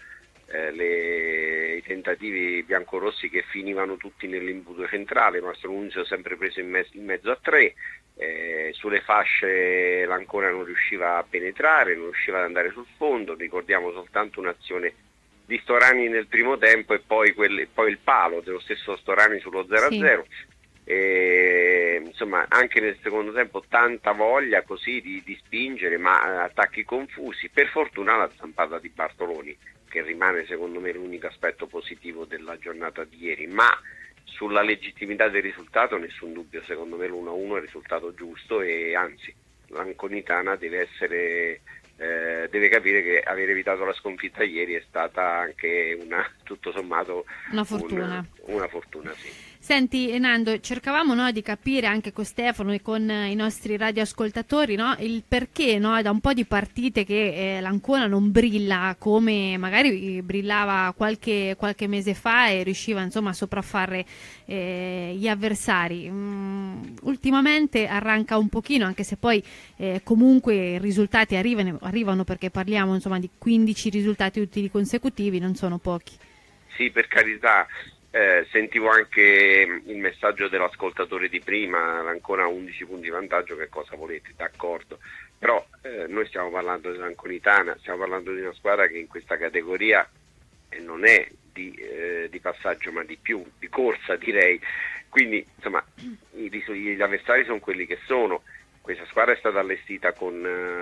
i tentativi biancorossi che finivano tutti nell'imbuto centrale. Mastro Nunzio sempre preso in mezzo a tre, sulle fasce l'Ancona non riusciva a penetrare, non riusciva ad andare sul fondo. Ricordiamo soltanto un'azione di Storani nel primo tempo e poi il palo dello stesso Storani sullo 0-0. Sì. insomma anche nel secondo tempo tanta voglia così di spingere, ma attacchi confusi. Per fortuna la zampata di Bartoloni, che rimane secondo me l'unico aspetto positivo della giornata di ieri, ma sulla legittimità del risultato nessun dubbio, secondo me l'1-1 è il risultato giusto, e anzi l'Anconitana deve capire che aver evitato la sconfitta ieri è stata anche tutto sommato una fortuna. Una fortuna, sì. Senti Nando, cercavamo di capire anche con Stefano e con i nostri radioascoltatori il perché da un po' di partite che l'Ancona non brilla come magari brillava qualche mese fa e riusciva insomma a sopraffare gli avversari. Ultimamente arranca un pochino, anche se poi comunque i risultati arrivano perché parliamo insomma di 15 risultati utili consecutivi, non sono pochi. Sì, per carità. Sentivo anche il messaggio dell'ascoltatore di prima, ancora 11 punti di vantaggio, che cosa volete, d'accordo, però noi stiamo parlando dell'Anconitana, stiamo parlando di una squadra che in questa categoria non è di passaggio ma di corsa, direi, quindi insomma gli avversari sono quelli che sono. Questa squadra è stata allestita con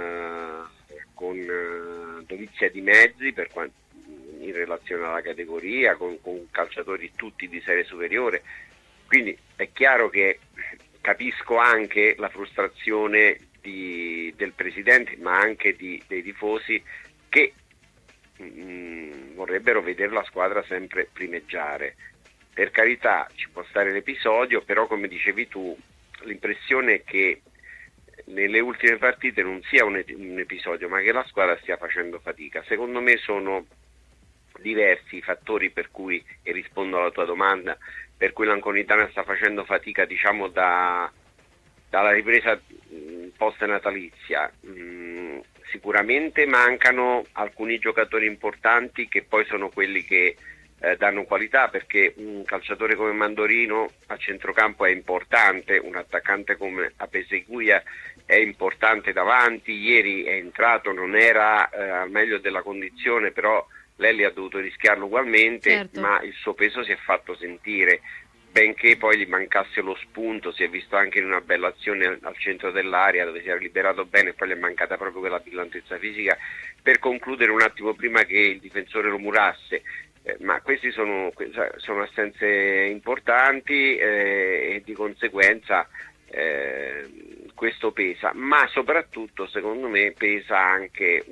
dovizia di mezzi in relazione alla categoria, con calciatori tutti di serie superiore, quindi è chiaro che capisco anche la frustrazione del presidente, ma anche dei tifosi, che vorrebbero vedere la squadra sempre primeggiare. Per carità, ci può stare l'episodio, però come dicevi tu, l'impressione è che nelle ultime partite non sia un episodio, ma che la squadra stia facendo fatica. Secondo me sono diversi i fattori per cui, e rispondo alla tua domanda, per cui l'Anconitana sta facendo fatica, diciamo, dalla ripresa post-natalizia. Sicuramente mancano alcuni giocatori importanti, che poi sono quelli che danno qualità, perché un calciatore come Mandorino a centrocampo è importante, un attaccante come Apeseguia è importante davanti. Ieri è entrato, non era al meglio della condizione, però Lelli ha dovuto rischiarlo ugualmente, certo. Ma il suo peso si è fatto sentire, benché poi gli mancasse lo spunto. Si è visto anche in una bella azione al centro dell'area, dove si era liberato bene, e poi gli è mancata proprio quella brillantezza fisica per concludere un attimo prima che il difensore lo murasse. Ma questi sono assenze importanti, e di conseguenza questo pesa, ma soprattutto secondo me pesa anche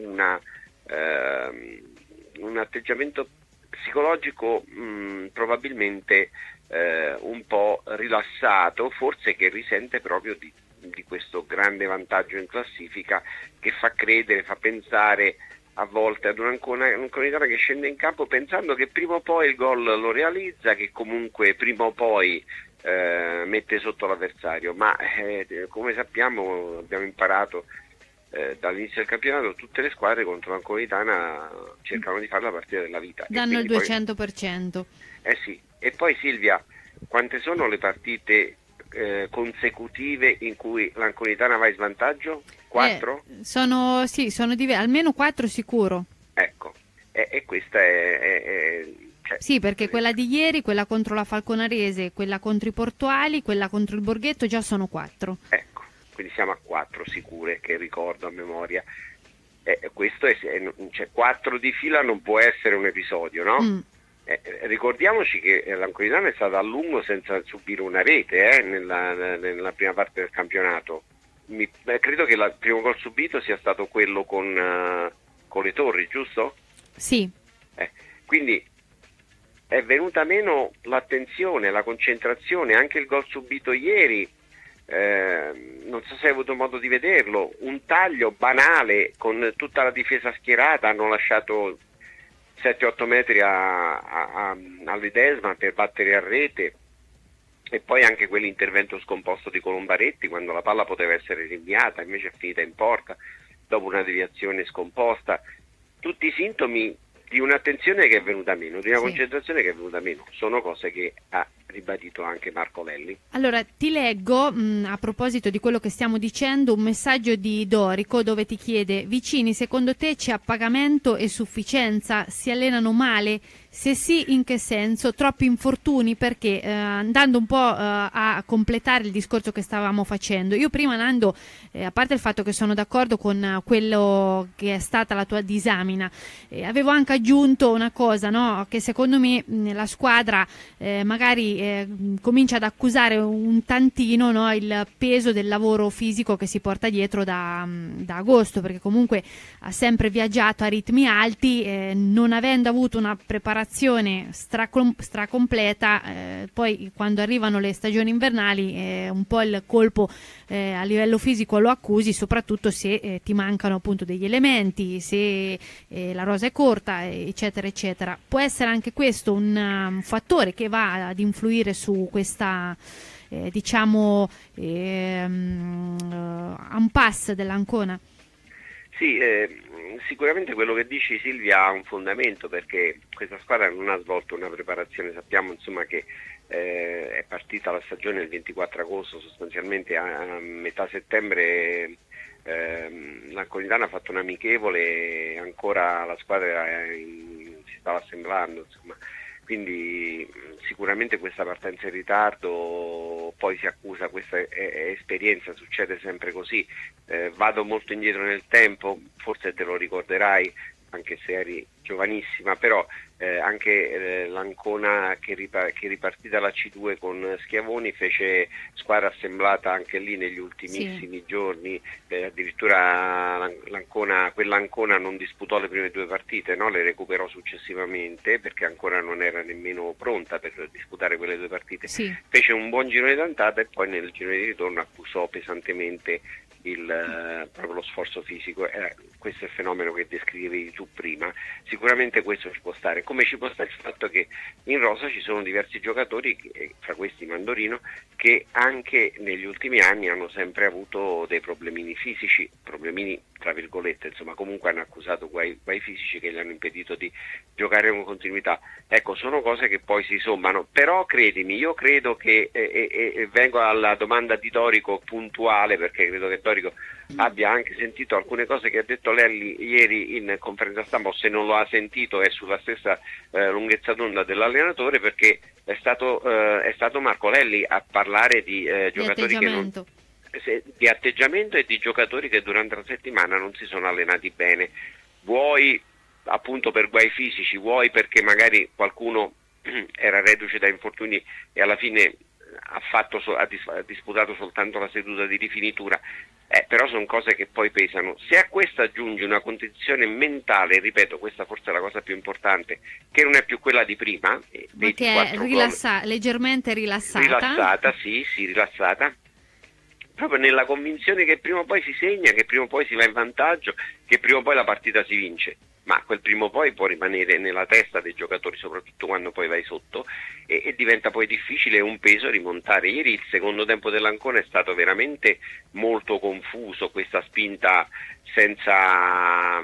un atteggiamento psicologico probabilmente un po' rilassato, forse, che risente proprio di questo grande vantaggio in classifica, che fa pensare a volte ad un'Anconitana che scende in campo pensando che prima o poi il gol lo realizza, che comunque prima o poi mette sotto l'avversario, ma come sappiamo, abbiamo imparato dall'inizio del campionato, tutte le squadre contro l'Anconitana cercano di fare la partita della vita. Danno il 200%. Sì. E poi Silvia, quante sono le partite consecutive in cui l'Anconitana va in svantaggio? 4? Sono almeno 4 sicuro. Ecco, e questa è sì, perché quella di ieri, quella contro la Falconarese, quella contro i Portuali, quella contro il Borghetto, già sono 4. Ecco, quindi siamo a 4 sicure, che ricordo a memoria. Questo cioè 4 di fila non può essere un episodio, no? Ricordiamoci che l'Anconitana è stata a lungo senza subire una rete nella prima parte del campionato. Credo che il primo gol subito sia stato quello con le Torri, giusto? Sì. Quindi è venuta meno l'attenzione, la concentrazione, anche il gol subito ieri. Non so se hai avuto modo di vederlo, un taglio banale con tutta la difesa schierata, hanno lasciato 7-8 metri all'Ledesma per battere a rete, e poi anche quell'intervento scomposto di Colombaretti quando la palla poteva essere rinviata, invece è finita in porta dopo una deviazione scomposta. Tutti i sintomi di un'attenzione che è venuta meno, di una concentrazione che è venuta meno. Sono cose che ha ribadito anche Marco Lelli. Allora, ti leggo, a proposito di quello che stiamo dicendo, un messaggio di Dorico dove ti chiede: Vicini, secondo te c'è appagamento e sufficienza? Si allenano male? Se sì, in che senso? Troppi infortuni, perché andando un po' a completare il discorso che stavamo facendo, io prima, Nando, a parte il fatto che sono d'accordo con quello che è stata la tua disamina, avevo anche aggiunto una cosa, no? Che secondo me la squadra magari comincia ad accusare un tantino, no? Il peso del lavoro fisico che si porta dietro da agosto, perché comunque ha sempre viaggiato a ritmi alti, non avendo avuto una preparazione stracompleta, poi quando arrivano le stagioni invernali un po' il colpo a livello fisico lo accusi, soprattutto se ti mancano appunto degli elementi, se la rosa è corta, eccetera eccetera. Può essere anche questo un fattore che va ad influire su questa impasse dell'Ancona? Sì, sicuramente quello che dici, Silvia, ha un fondamento, perché questa squadra non ha svolto una preparazione. Sappiamo insomma che è partita la stagione il 24 agosto, sostanzialmente a metà settembre l'Anconitana ha fatto un amichevole e ancora la squadra si stava assemblando, insomma. Quindi sicuramente questa partenza in ritardo poi si accusa questa esperienza, succede sempre così. Vado molto indietro nel tempo, forse te lo ricorderai anche se eri giovanissima, però anche l'Ancona che ripartì dalla C2 con Schiavoni fece squadra assemblata anche lì negli ultimissimi giorni, addirittura quell'Ancona non disputò le prime 2 partite, no? Le recuperò successivamente perché ancora non era nemmeno pronta per disputare quelle 2 partite. Fece un buon girone d'andata e poi nel girone di ritorno accusò pesantemente proprio lo sforzo fisico. Questo è il fenomeno che descrivevi tu prima. Sicuramente questo ci può stare, come ci può stare il fatto che in rosa ci sono diversi giocatori, fra questi Mandorino, che anche negli ultimi anni hanno sempre avuto dei problemini fisici, problemini tra virgolette, insomma, comunque hanno accusato guai fisici che gli hanno impedito di giocare con continuità. Ecco, sono cose che poi si sommano, però credimi, io credo che, e vengo alla domanda di Dorico puntuale, perché credo che Dorico abbia anche sentito alcune cose che ha detto Lelli ieri in conferenza stampa, o se non lo ha sentito è sulla stessa lunghezza d'onda dell'allenatore, perché è stato Marco Lelli a parlare di giocatori che non... di atteggiamento e di giocatori che durante la settimana non si sono allenati bene, vuoi appunto per guai fisici, vuoi perché magari qualcuno era reduce da infortuni e alla fine ha disputato soltanto la seduta di rifinitura, però sono cose che poi pesano. Se a questo aggiungi una condizione mentale, ripeto, questa forse è la cosa più importante, che non è più quella di prima, ma che è leggermente rilassata, rilassata, proprio nella convinzione che prima o poi si segna, che prima o poi si va in vantaggio, che prima o poi la partita si vince, ma quel prima o poi può rimanere nella testa dei giocatori, soprattutto quando poi vai sotto, e diventa poi difficile e un peso rimontare. Ieri il secondo tempo dell'Ancona è stato veramente molto confuso, questa spinta senza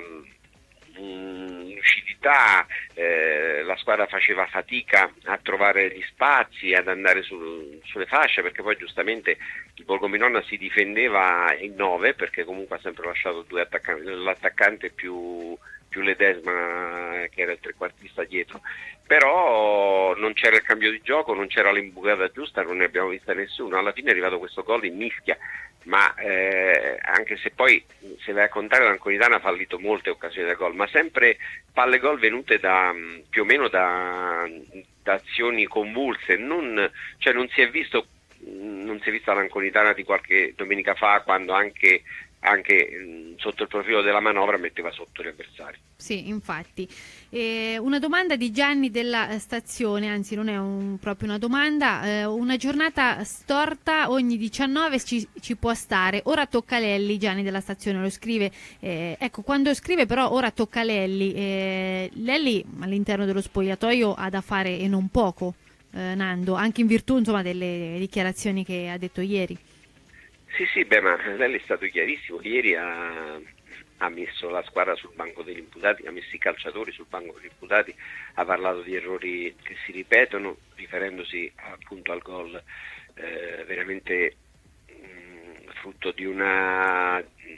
lucidità, la squadra faceva fatica a trovare gli spazi, ad andare sulle fasce, perché poi giustamente il Borgominonna si difendeva in 9, perché comunque ha sempre lasciato 2 attaccanti, l'attaccante più Ledesma che era il trequartista dietro, però non c'era il cambio di gioco, non c'era l'imbucata giusta, non ne abbiamo vista nessuno. Alla fine è arrivato questo gol in mischia, ma anche se poi, se vai a contare, l'Anconitana ha fallito molte occasioni da gol, ma sempre palle gol venute più o meno da azioni convulse. Non si è vista l'Anconitana di qualche domenica fa, quando anche sotto il profilo della manovra metteva sotto gli avversari. Sì, infatti. Una domanda di Gianni della stazione, anzi non è proprio una domanda, una giornata storta ogni 19 ci può stare, ora tocca Lelli. Gianni della stazione lo scrive, ecco, quando scrive però ora tocca Lelli, Lelli all'interno dello spogliatoio ha da fare e non poco, Nando, anche in virtù insomma delle dichiarazioni che ha detto ieri. Sì, ma Lelli è stato chiarissimo. Ieri ha messo la squadra sul banco degli imputati, ha messo i calciatori sul banco degli imputati, ha parlato di errori che si ripetono, riferendosi appunto al gol veramente frutto di una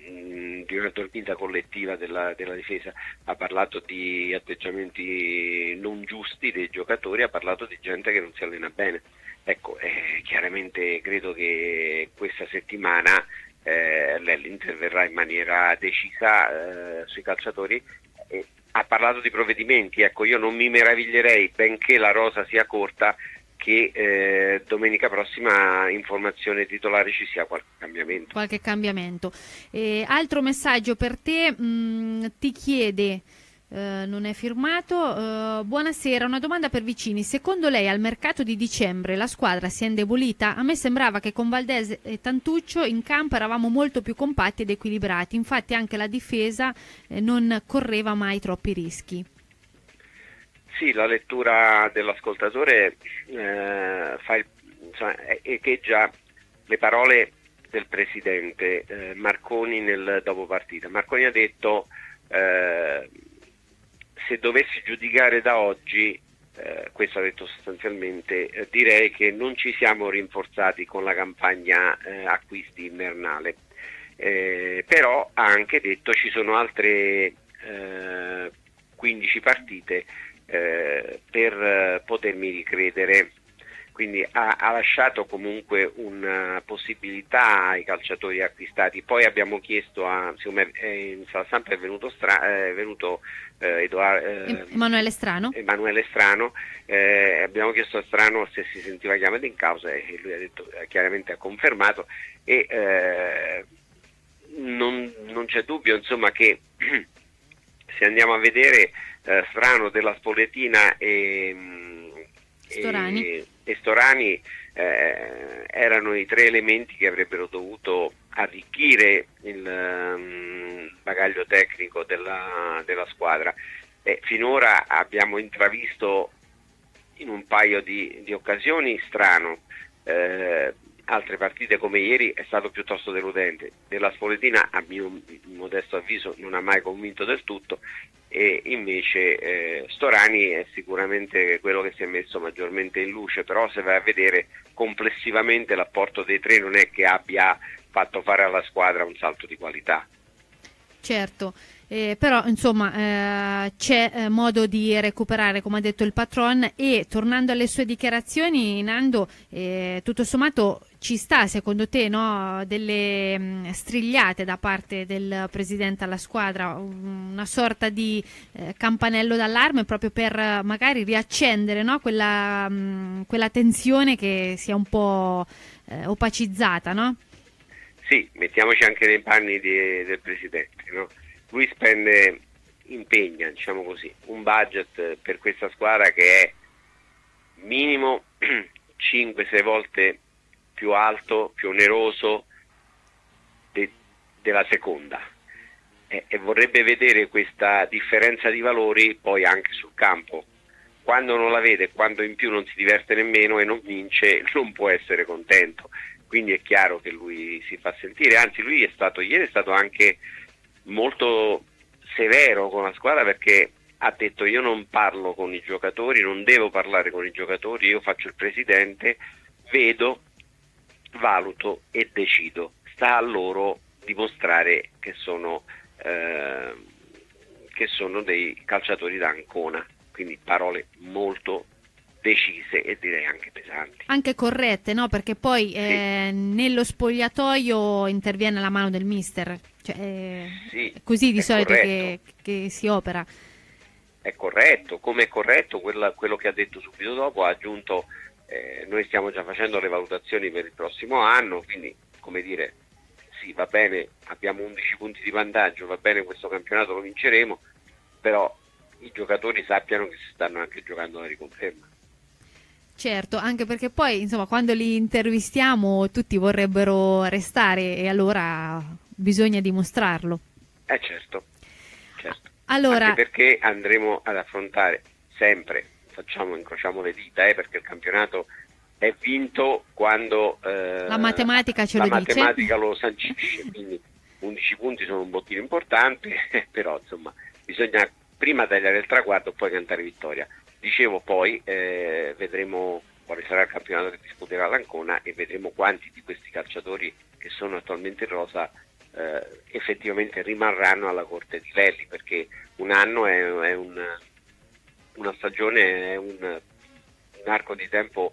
di una dormita collettiva della difesa, ha parlato di atteggiamenti non giusti dei giocatori, ha parlato di gente che non si allena bene. Ecco, chiaramente credo che questa settimana Lelli interverrà in maniera decisa sui calciatori. Ha parlato di provvedimenti, ecco, io non mi meraviglierei, benché la rosa sia corta, che domenica prossima in formazione titolare ci sia qualche cambiamento. Altro messaggio per te, ti chiede, non è firmato, buonasera, una domanda per Vicini: secondo lei al mercato di dicembre la squadra si è indebolita? A me sembrava che con Valdés e Tantuccio in campo eravamo molto più compatti ed equilibrati, infatti anche la difesa non correva mai troppi rischi. Sì, la lettura dell'ascoltatore echeggia le parole del presidente Marconi nel dopo partita. Marconi ha detto se dovessi giudicare da oggi, questo ha detto sostanzialmente, direi che non ci siamo rinforzati con la campagna acquisti invernale, però ha anche detto ci sono altre 15 partite per potermi ricredere, quindi ha lasciato comunque una possibilità ai calciatori acquistati. Poi abbiamo chiesto in sala stampa è venuto Emanuele Strano, abbiamo chiesto a Strano se si sentiva chiamato in causa e lui ha detto, chiaramente ha confermato, e non c'è dubbio, insomma, che se andiamo a vedere Strano, Della Spoletina e Storani erano i tre elementi che avrebbero dovuto arricchire il bagaglio tecnico della squadra. Finora abbiamo intravisto in un paio di occasioni Strano, altre partite come ieri è stato piuttosto deludente. Della Spoletina, a mio modesto avviso, non ha mai convinto del tutto, e invece Storani è sicuramente quello che si è messo maggiormente in luce, però se vai a vedere complessivamente l'apporto dei tre non è che abbia fatto fare alla squadra un salto di qualità. Certo, però insomma c'è modo di recuperare, come ha detto il patron. E tornando alle sue dichiarazioni, Nando, tutto sommato ci sta, secondo te, no, delle strigliate da parte del presidente alla squadra, una sorta di campanello d'allarme proprio per magari riaccendere, no, quella tensione che si è un po' opacizzata, no? Sì, mettiamoci anche nei panni del presidente, no? Lui impegna, diciamo così, un budget per questa squadra che è minimo 5-6 volte più alto, più oneroso della seconda, e vorrebbe vedere questa differenza di valori poi anche sul campo. Quando non la vede, quando in più non si diverte nemmeno e non vince, non può essere contento. Quindi è chiaro che lui si fa sentire, anzi lui ieri è stato anche molto severo con la squadra, perché ha detto: io non parlo con i giocatori, non devo parlare con i giocatori, io faccio il presidente, vedo, valuto e decido, sta a loro dimostrare che sono dei calciatori da Ancona. Quindi parole molto decise e direi anche pesanti. Anche corrette, no? Perché poi sì, nello spogliatoio interviene la mano del mister. Sì, è così di solito che si opera. È corretto, come è corretto quello che ha detto subito dopo, ha aggiunto noi stiamo già facendo le valutazioni per il prossimo anno, quindi, come dire, sì, va bene, abbiamo 11 punti di vantaggio, va bene, questo campionato lo vinceremo, però i giocatori sappiano che si stanno anche giocando la riconferma. Certo, anche perché poi, insomma, quando li intervistiamo tutti vorrebbero restare, e allora bisogna dimostrarlo. Certo. Allora, anche perché andremo ad affrontare sempre, incrociamo le dita, perché il campionato è vinto quando la matematica ce lo dice. La matematica lo sancisce, quindi 11 punti sono un bottino importante, però insomma bisogna prima tagliare il traguardo, poi cantare vittoria. Dicevo, poi vedremo quale sarà il campionato che disputerà l'Ancona e vedremo quanti di questi calciatori che sono attualmente in rosa effettivamente rimarranno alla corte di Lelli, perché un anno è una stagione, è un arco di tempo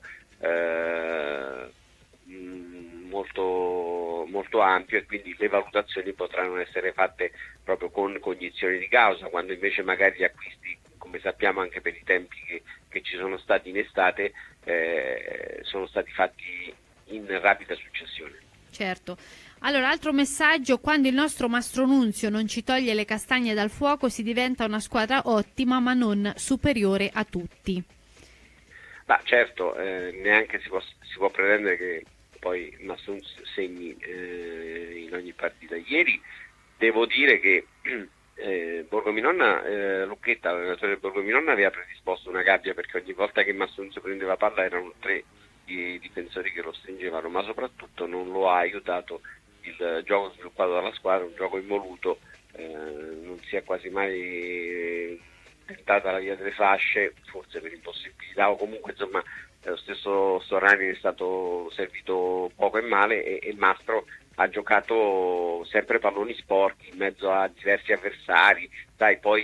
molto, molto ampio, e quindi le valutazioni potranno essere fatte proprio con cognizione di causa, quando invece magari gli acquisti, come sappiamo anche per i tempi che ci sono stati in estate, sono stati fatti in rapida successione. Certo. Allora, altro messaggio: quando il nostro Mastro Nunzio non ci toglie le castagne dal fuoco si diventa una squadra ottima ma non superiore a tutti. Ma certo, neanche si può pretendere che poi Mastro Nunzio segni in ogni partita. Ieri devo dire che Borgominonna, Lucchetta, l'allenatore del Borgominonna, aveva predisposto una gabbia, perché ogni volta che Mastro Nunzio prendeva palla erano 3 i difensori che lo stringevano, ma soprattutto non lo ha aiutato il gioco sviluppato dalla squadra, un gioco involuto, non si è quasi mai tentata la via delle fasce, forse per impossibilità, o comunque insomma lo stesso Storani è stato servito poco e male, e il Mastro ha giocato sempre palloni sporchi in mezzo a diversi avversari, sai, poi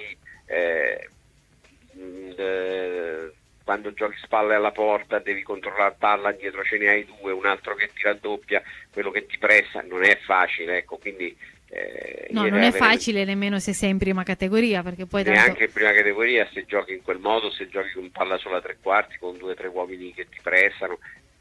quando giochi spalle alla porta devi controllare palla, dietro ce ne hai 2, un altro che tira a doppia, quello che ti pressa, non è facile, ecco, quindi no, non è facile nemmeno se sei in prima categoria, perché poi neanche in prima categoria, se giochi in quel modo, se giochi con palla sola tre quarti, con 2 o 3 uomini che ti pressano,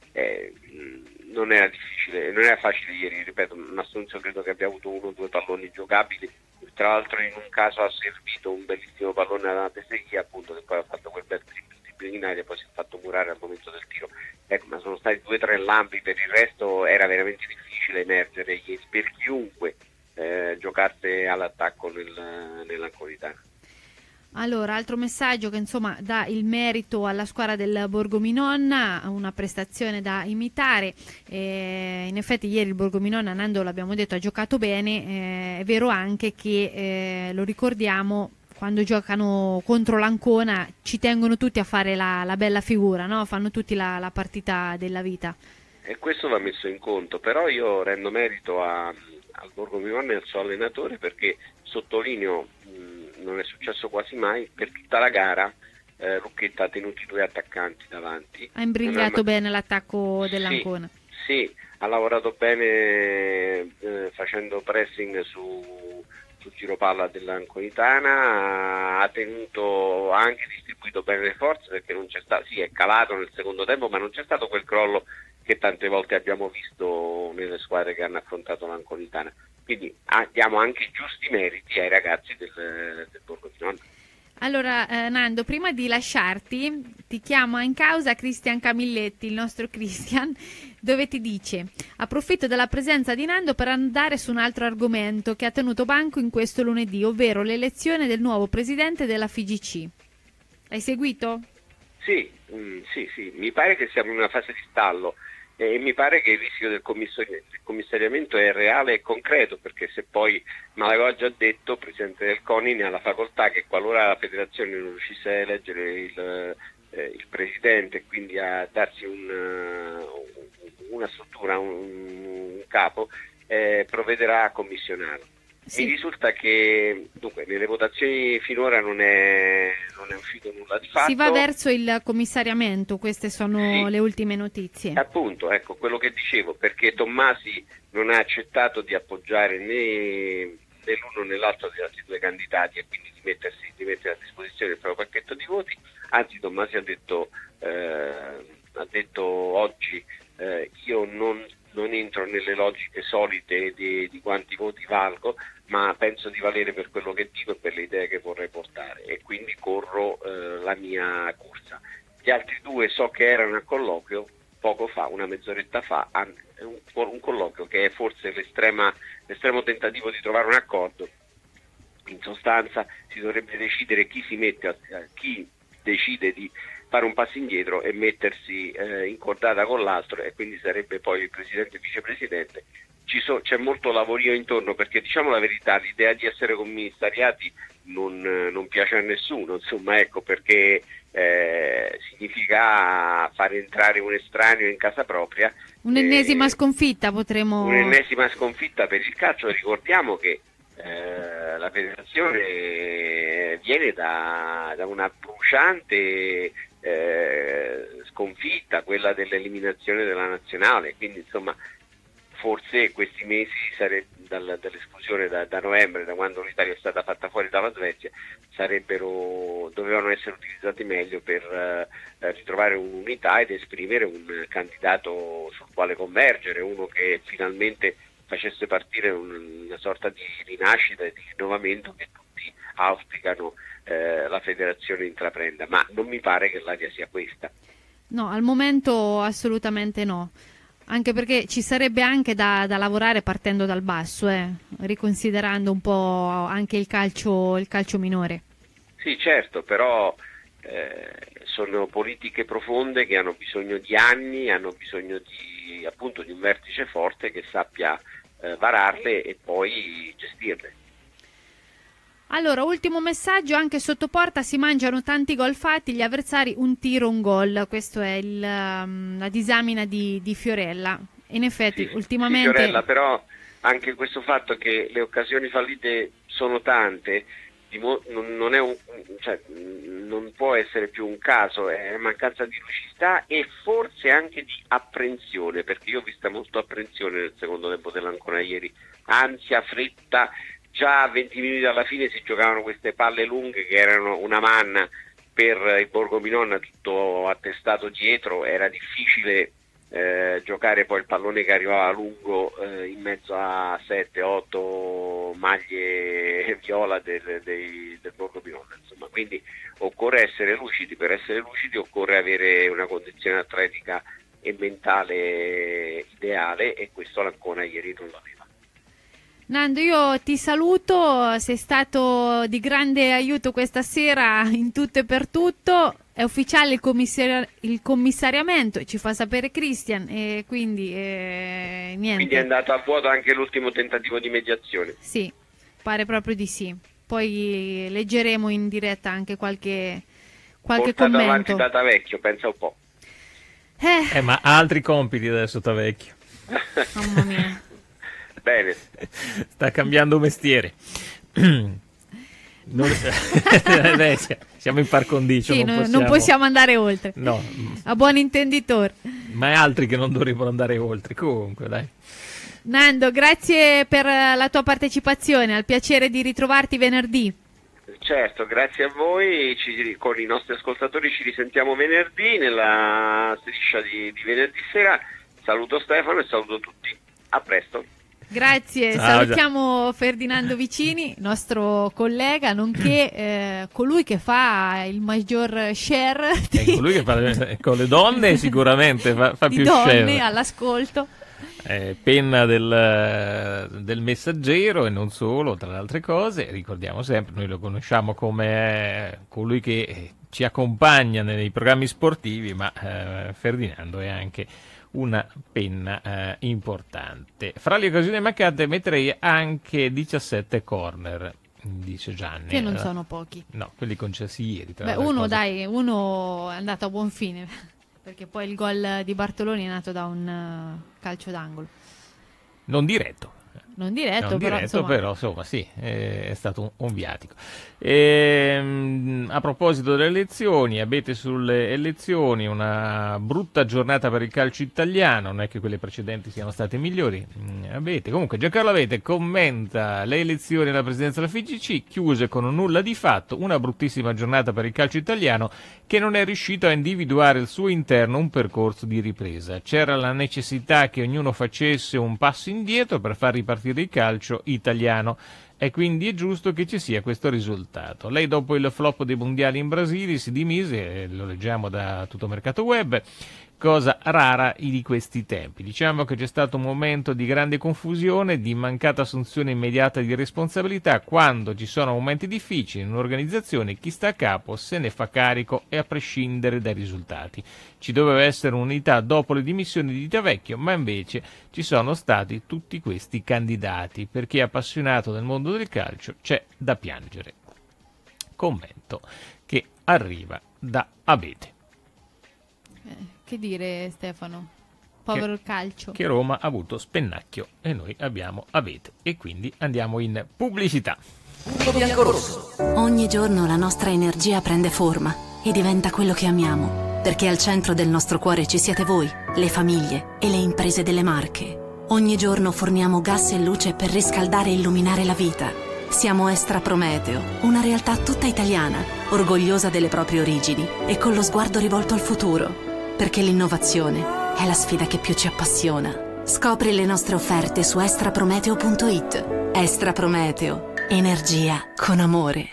non era difficile, non era facile ieri, ripeto. Mastro Nunzio credo che abbia avuto 1 o 2 palloni giocabili, tra l'altro in un caso ha servito un bellissimo pallone alla Teseghi, appunto, che poi ha fatto quel bel triplo disciplinare, poi si è fatto murare al momento del tiro, ecco, ma sono stati 2 o 3 lampi, per il resto era veramente difficile emergere ieri per chiunque giocasse all'attacco nell'Anconitana. Allora, altro messaggio che insomma dà il merito alla squadra del Borgominonna, una prestazione da imitare. In effetti ieri il Borgominonna, Nando, l'abbiamo detto, ha giocato bene, è vero anche che, lo ricordiamo, quando giocano contro l'Ancona ci tengono tutti a fare la bella figura, no? Fanno tutti la partita della vita. E questo va messo in conto, però io rendo merito al Borgominonna e al suo allenatore, perché sottolineo, non è successo quasi mai, per tutta la gara Lucchetta ha tenuto i 2 attaccanti davanti. Ha imbringato bene l'attacco dell'Ancona. Sì, ha lavorato bene facendo pressing sul giro palla dell'Anconitana, ha anche distribuito bene le forze, perché non c'è stato, sì, è calato nel secondo tempo, ma non c'è stato quel crollo che tante volte abbiamo visto nelle squadre che hanno affrontato l'Anconitana. Quindi diamo anche i giusti meriti ai ragazzi del Borgominonna. Allora, Nando, prima di lasciarti, ti chiama in causa Cristian Camilletti, il nostro Cristian, dove ti dice: approfitto della presenza di Nando per andare su un altro argomento che ha tenuto banco in questo lunedì, ovvero l'elezione del nuovo presidente della FIGC. L'hai seguito? Sì, mi pare che siamo in una fase di stallo. E mi pare che il rischio del commissariamento è reale e concreto, perché se poi Malagò ha già detto, presidente del CONI, ne ha la facoltà che qualora la federazione non riuscisse a eleggere il presidente e quindi a darsi una struttura, un capo, provvederà a commissionarlo. Sì. Mi risulta che dunque nelle votazioni finora non è uscito nulla di fatto. Si va verso il commissariamento, queste sono le ultime notizie. Appunto, ecco quello che dicevo, perché Tommasi non ha accettato di appoggiare né l'uno né l'altro degli altri 2 candidati, e quindi di mettere a disposizione il proprio pacchetto di voti. Anzi, Tommasi ha detto oggi io non entro nelle logiche solite di quanti voti valgo, ma penso di valere per quello che dico e per le idee che vorrei portare, e quindi corro la mia corsa. Gli altri 2 so che erano a colloquio poco fa, una mezz'oretta fa, un colloquio che è forse l'estremo tentativo di trovare un accordo. In sostanza si dovrebbe decidere chi decide di fare un passo indietro e mettersi in cordata con l'altro, e quindi sarebbe poi il presidente e il vicepresidente. c'è molto lavorio intorno, perché diciamo la verità, l'idea di essere commissariati non piace a nessuno, insomma, ecco, perché significa far entrare un estraneo in casa propria. Un'ennesima sconfitta potremo... Un'ennesima sconfitta per il calcio. Ricordiamo che la federazione viene da una bruciante sconfitta, quella dell'eliminazione della nazionale, quindi insomma forse questi mesi dall'esclusione da novembre, da quando l'Italia è stata fatta fuori dalla Svezia, dovevano essere utilizzati meglio per ritrovare un'unità ed esprimere un candidato sul quale convergere, uno che finalmente facesse partire una sorta di rinascita e di rinnovamento che tutti auspicano la federazione intraprenda, ma non mi pare che l'aria sia questa. No, al momento assolutamente no. Anche perché ci sarebbe anche da lavorare partendo dal basso, riconsiderando un po' anche il calcio minore. Sì, certo, però sono politiche profonde che hanno bisogno di anni, hanno bisogno di un vertice forte che sappia vararle e poi gestirle. Allora, ultimo messaggio, anche sotto porta si mangiano tanti gol fatti, gli avversari un tiro, un gol. Questo è la disamina di Fiorella. In effetti, sì, ultimamente... Sì, Fiorella, però anche questo fatto che le occasioni fallite sono tante, non può essere più un caso, è mancanza di lucidità e forse anche di apprensione, perché io ho vista molto apprensione nel secondo tempo dell'Ancona ieri, ansia, fretta. Già a 20 minuti alla fine si giocavano queste palle lunghe che erano una manna per il Borgo Minonna, tutto attestato dietro, era difficile giocare poi il pallone che arrivava lungo in mezzo a 7-8 maglie viola del Borgo Minonna, insomma. Quindi occorre essere lucidi, per essere lucidi occorre avere una condizione atletica e mentale ideale, e questo l'Ancona ieri non l'aveva. Nando, io ti saluto, sei stato di grande aiuto questa sera in tutto e per tutto, è ufficiale il commissariamento, ci fa sapere Christian, e quindi niente. Quindi è andato a vuoto anche l'ultimo tentativo di mediazione? Sì, pare proprio di sì, poi leggeremo in diretta anche qualche commento. Portato avanti da Tavecchio, pensa un po'. Ma ha altri compiti adesso Tavecchio. Mamma mia. Bene. Sta cambiando mestiere. Siamo in par condicio. Sì, non possiamo andare oltre. No. A buon intenditore. Ma è altri che non dovrebbero andare oltre. Comunque, dai. Nando, grazie per la tua partecipazione. Al piacere di ritrovarti venerdì. Certo, grazie a voi. Con i nostri ascoltatori ci risentiamo venerdì nella striscia di venerdì sera. Saluto Stefano e saluto tutti. A presto. Grazie, ciao, salutiamo Ferdinando Vicini, nostro collega, nonché colui che fa il maggior share colui che fa con le donne sicuramente fa di più donne share all'ascolto. Penna del Messaggero e non solo, tra le altre cose. Ricordiamo sempre, noi lo conosciamo come colui che ci accompagna nei programmi sportivi, ma Ferdinando è anche una penna importante. Fra le occasioni mancate metterei anche 17 corner, dice Gianni. Che non sono pochi. No, quelli concessi ieri. Uno è andato a buon fine, perché poi il gol di Bartoloni è nato da un calcio d'angolo. Non diretto. Non diretto, però insomma sì, è stato un viatico. A proposito delle elezioni, abete sulle elezioni una brutta giornata per il calcio italiano, non è che quelle precedenti siano state migliori. Comunque Giancarlo Abete commenta le elezioni alla presidenza della FIGC, chiuse con un nulla di fatto, una bruttissima giornata per il calcio italiano che non è riuscito a individuare al suo interno un percorso di ripresa. C'era la necessità che ognuno facesse un passo indietro per far ripartire il calcio italiano. e quindi è giusto che ci sia questo risultato. Lei dopo il flop dei mondiali in Brasile si dimise, lo leggiamo da Tutto Mercato Web, cosa rara di questi tempi. Diciamo che c'è stato un momento di grande confusione, di mancata assunzione immediata di responsabilità. Quando ci sono momenti difficili in un'organizzazione, chi sta a capo se ne fa carico e a prescindere dai risultati. Ci doveva essere un'unità dopo le dimissioni di Tavecchio, ma invece ci sono stati tutti questi candidati. Per chi è appassionato del mondo del calcio c'è da piangere. Commento che arriva da Abete. Che dire, Stefano? Povero calcio. Che Roma ha avuto Spennacchio e noi abbiamo Abete. E quindi andiamo in pubblicità. Ogni giorno la nostra energia prende forma e diventa quello che amiamo, perché al centro del nostro cuore ci siete voi, le famiglie e le imprese delle Marche. Ogni giorno forniamo gas e luce per riscaldare e illuminare la vita. Siamo Estra Prometeo, una realtà tutta italiana, orgogliosa delle proprie origini e con lo sguardo rivolto al futuro. Perché l'innovazione è la sfida che più ci appassiona. Scopri le nostre offerte su extraprometeo.it. Estra Prometeo, energia con amore.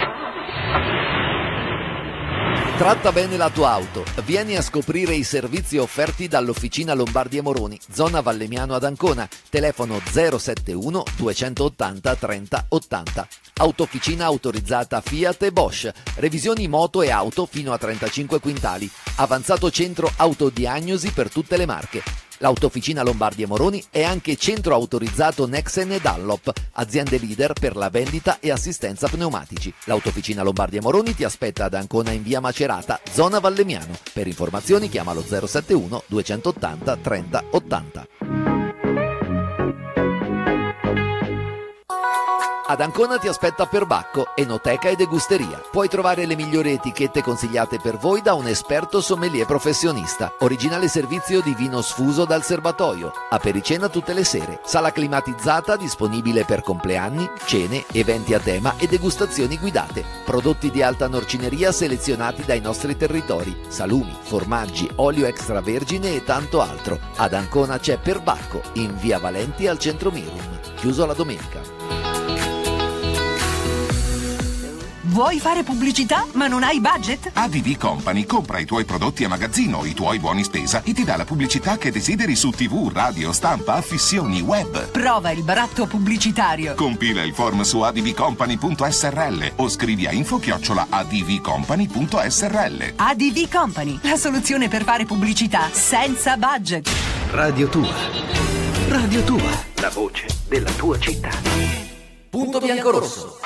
Tratta bene la tua auto. Vieni a scoprire i servizi offerti dall'Officina Lombardi e Moroni, zona Vallemiano ad Ancona. Telefono 071 280 30 80. Autofficina autorizzata Fiat e Bosch. Revisioni moto e auto fino a 35 quintali. Avanzato centro autodiagnosi per tutte le marche. L'Autofficina Lombardi e Moroni è anche centro autorizzato Nexen e Dunlop, aziende leader per la vendita e assistenza pneumatici. L'Autofficina Lombardi e Moroni ti aspetta ad Ancona in via Macerata, zona Vallemiano. Per informazioni chiamalo 071 280 30 80. Ad Ancona ti aspetta Perbacco, enoteca e degusteria. Puoi trovare le migliori etichette consigliate per voi da un esperto sommelier professionista. Originale servizio di vino sfuso dal serbatoio. Apericena tutte le sere. Sala climatizzata disponibile per compleanni, cene, eventi a tema e degustazioni guidate. Prodotti di alta norcineria selezionati dai nostri territori. Salumi, formaggi, olio extravergine e tanto altro. Ad Ancona c'è Perbacco, in via Valenti al centro Mirum. Chiuso la domenica. Vuoi fare pubblicità ma non hai budget? ADV Company compra i tuoi prodotti a magazzino, i tuoi buoni spesa e ti dà la pubblicità che desideri su TV, radio, stampa, affissioni, web. Prova il baratto pubblicitario. Compila il form su advcompany.srl o scrivi a info@advcompany.srl. ADV Company, la soluzione per fare pubblicità senza budget. Radio Tua. Radio Tua. La voce della tua città. Punto biancorosso.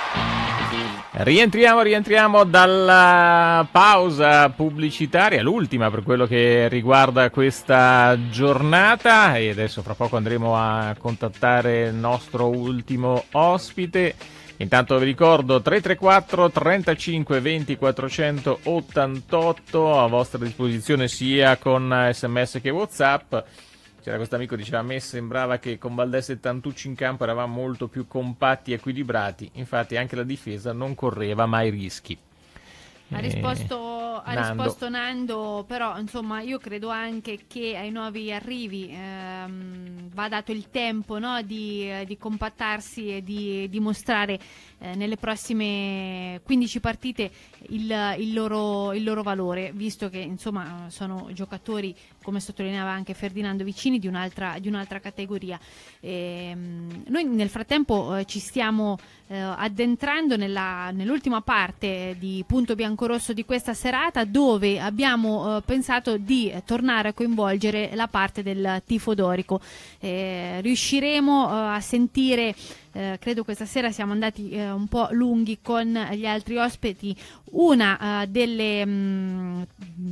Rientriamo dalla pausa pubblicitaria, l'ultima per quello che riguarda questa giornata, e adesso fra poco andremo a contattare il nostro ultimo ospite. Intanto vi ricordo 334 35 20 488 a vostra disposizione sia con SMS che WhatsApp. C'era questo amico che diceva: a me sembrava che con Valdés e Tantucci in campo eravamo molto più compatti e equilibrati, infatti anche la difesa non correva mai rischi. Ha risposto Nando, però insomma io credo anche che ai nuovi arrivi va dato il tempo, no, di compattarsi e di dimostrare nelle prossime 15 partite il loro valore, visto che insomma sono giocatori, come sottolineava anche Ferdinando Vicini, di un'altra categoria. Noi nel frattempo ci stiamo addentrando nell'ultima parte di Punto Biancorosso di questa serata, dove abbiamo pensato di tornare a coinvolgere la parte del tifo dorico. Riusciremo a sentire, credo questa sera siamo andati un po' lunghi con gli altri ospiti, una delle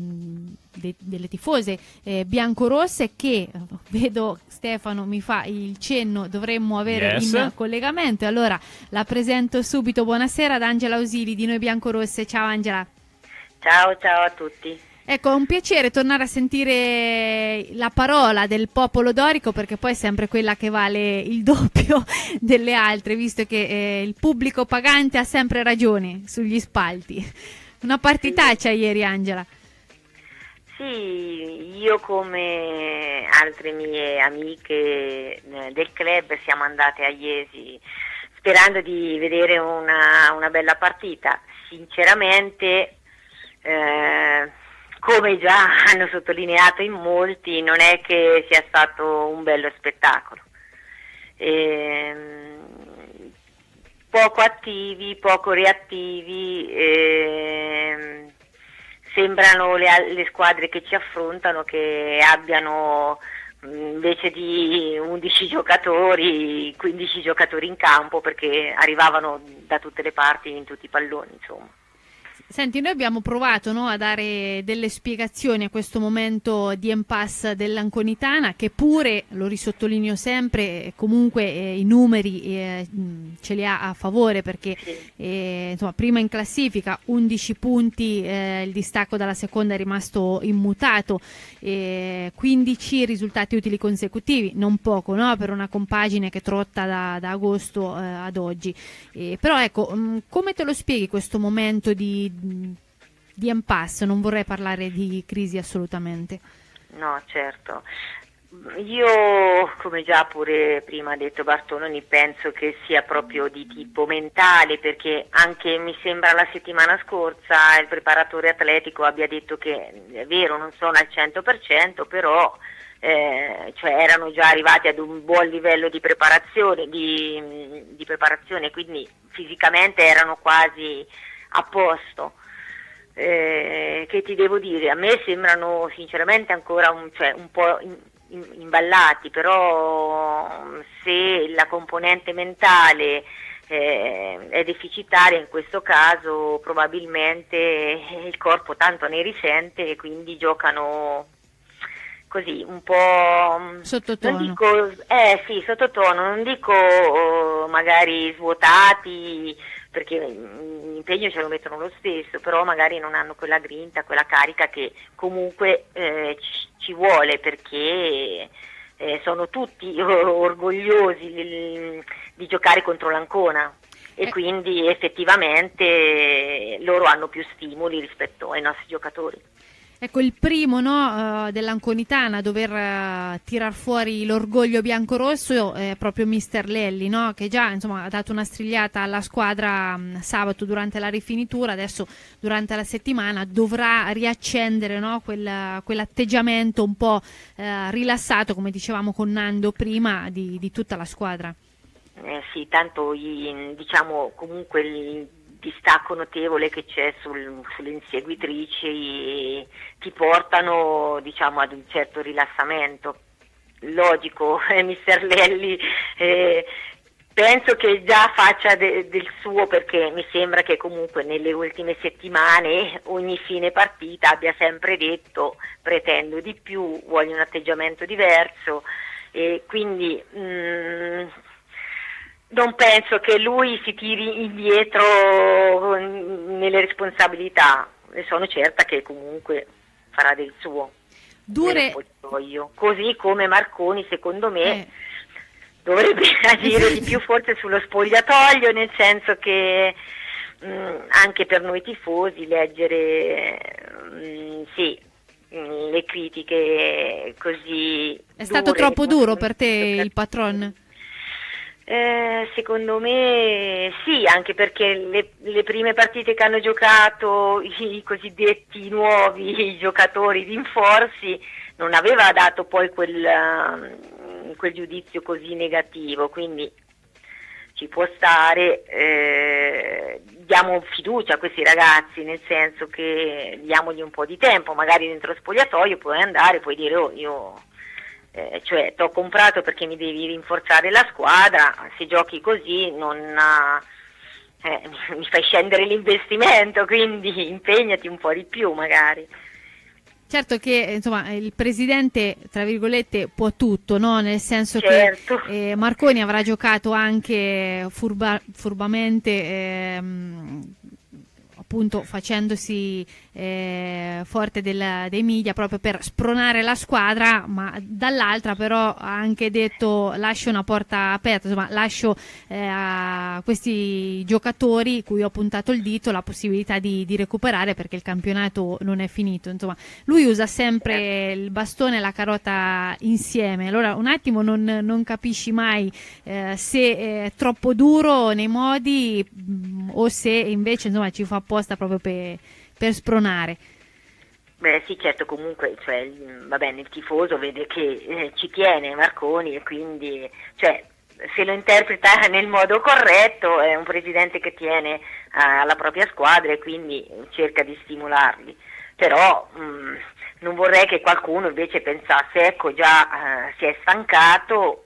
tifose biancorosse che vedo Stefano mi fa il cenno dovremmo avere in collegamento, allora la presento subito. Buonasera ad Angela Ausili di Noi Biancorosse. Ciao Angela. Ciao a tutti. Ecco, è un piacere tornare a sentire la parola del popolo dorico, perché poi è sempre quella che vale il doppio delle altre, visto che il pubblico pagante ha sempre ragione sugli spalti. Una partitaccia ieri, Angela. Sì, io come altre mie amiche del club siamo andate a Iesi sperando di vedere una bella partita. Sinceramente, come già hanno sottolineato in molti, non è che sia stato un bello spettacolo. Poco attivi, poco reattivi, sembrano le squadre che ci affrontano che abbiano invece di 11 giocatori, 15 giocatori in campo, perché arrivavano da tutte le parti in tutti i palloni, insomma. Senti, noi abbiamo provato, no, a dare delle spiegazioni a questo momento di impasse dell'Anconitana, che pure, lo risottolineo sempre, comunque i numeri ce li ha a favore, perché insomma, prima in classifica 11 punti, il distacco dalla seconda è rimasto immutato, 15 risultati utili consecutivi, non poco, no, per una compagine che trotta da agosto ad oggi. Però ecco, come te lo spieghi questo momento di impasse? Non vorrei parlare di crisi assolutamente. No, certo. Io, come già pure prima ha detto Bartoloni, penso che sia proprio di tipo mentale, perché anche mi sembra la settimana scorsa il preparatore atletico abbia detto che è vero, non sono al 100%, però cioè erano già arrivati ad un buon livello di preparazione, di preparazione, quindi fisicamente erano quasi a posto. Che ti devo dire, a me sembrano sinceramente ancora un po' imballati, però se la componente mentale è deficitaria in questo caso, probabilmente il corpo tanto ne risente e quindi giocano così un po' sottotono. Non dico, sì, sottotono, non dico magari svuotati, perché l'impegno ce lo mettono lo stesso, però magari non hanno quella grinta, quella carica che comunque ci vuole, perché sono tutti orgogliosi di giocare contro l'Ancona e quindi effettivamente loro hanno più stimoli rispetto ai nostri giocatori. Ecco, il primo, no, dell'Anconitana a dover tirar fuori l'orgoglio biancorosso è proprio Mister Lelli, no, che già insomma ha dato una strigliata alla squadra sabato durante la rifinitura. Adesso durante la settimana dovrà riaccendere, no, quell'atteggiamento un po' rilassato, come dicevamo con Nando prima, di tutta la squadra. Sì, tanto diciamo comunque il distacco notevole che c'è sulle inseguitrici ti portano, diciamo, ad un certo rilassamento. Logico, Mister Lelli penso che già faccia del suo, perché mi sembra che comunque nelle ultime settimane ogni fine partita abbia sempre detto pretendo di più, voglio un atteggiamento diverso, e quindi non penso che lui si tiri indietro nelle responsabilità, e sono certa che comunque farà del suo. Così come Marconi, secondo me, dovrebbe agire di più forse sullo spogliatoio, nel senso che anche per noi tifosi leggere le critiche così è stato troppo duro per te il patron? Secondo me sì, anche perché le prime partite che hanno giocato i cosiddetti nuovi giocatori rinforzi non aveva dato poi quel giudizio così negativo, quindi ci può stare, diamo fiducia a questi ragazzi, nel senso che diamogli un po' di tempo, magari dentro lo spogliatoio puoi andare, puoi dire io cioè t'ho comprato perché mi devi rinforzare la squadra, se giochi così mi fai scendere l'investimento, quindi impegnati un po' di più magari. Certo che insomma il presidente, tra virgolette, può tutto, no? Nel senso certo. che Marconi avrà giocato anche furbamente appunto facendosi forte dei media proprio per spronare la squadra, ma dall'altra però ha anche detto lascio una porta aperta, insomma lascio a questi giocatori cui ho puntato il dito la possibilità di recuperare, perché il campionato non è finito. Insomma, lui usa sempre il bastone e la carota insieme, allora un attimo non capisci mai se è troppo duro nei modi o se invece insomma ci fa apposta proprio per spronare. Beh sì, certo, comunque cioè, va bene, il tifoso vede che ci tiene Marconi e quindi cioè, se lo interpreta nel modo corretto è un presidente che tiene alla propria squadra e quindi cerca di stimolarli, però non vorrei che qualcuno invece pensasse ecco già si è stancato,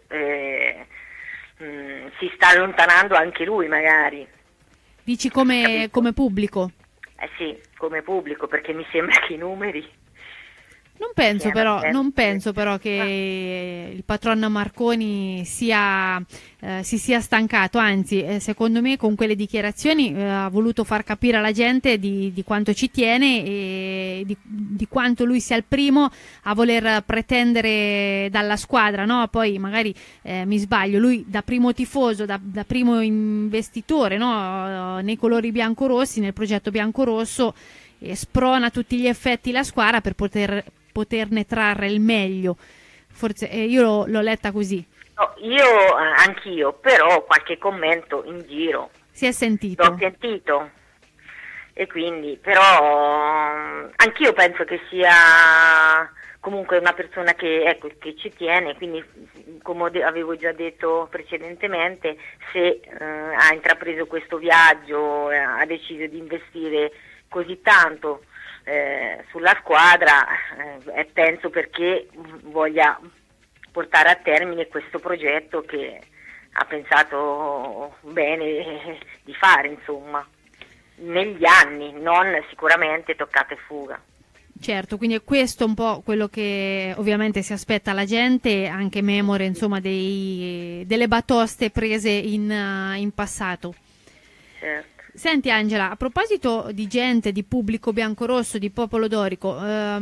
si sta allontanando anche lui magari. Dici come pubblico? Sì, come pubblico, perché mi sembra che i numeri... Non penso però che il patron Marconi si sia stancato, anzi secondo me con quelle dichiarazioni ha voluto far capire alla gente di quanto ci tiene e di quanto lui sia il primo a voler pretendere dalla squadra, no? Poi magari mi sbaglio, lui da primo tifoso, da primo investitore, no? Nei colori biancorossi, nel progetto biancorosso, sprona a tutti gli effetti la squadra per poterne trarre il meglio. Forse io l'ho letta così. No, anch'io, però qualche commento in giro si è sentito. L'ho sentito e quindi però anch'io penso che sia comunque una persona che ci tiene, quindi come avevo già detto precedentemente, se ha intrapreso questo viaggio, ha deciso di investire così tanto sulla squadra, penso perché voglia portare a termine questo progetto che ha pensato bene di fare, insomma, negli anni, non sicuramente toccata e fuga. Certo, quindi è questo un po' quello che ovviamente si aspetta la gente, anche memore insomma delle batoste prese in passato. Certo. Senti Angela, a proposito di gente, di pubblico biancorosso, di popolo dorico,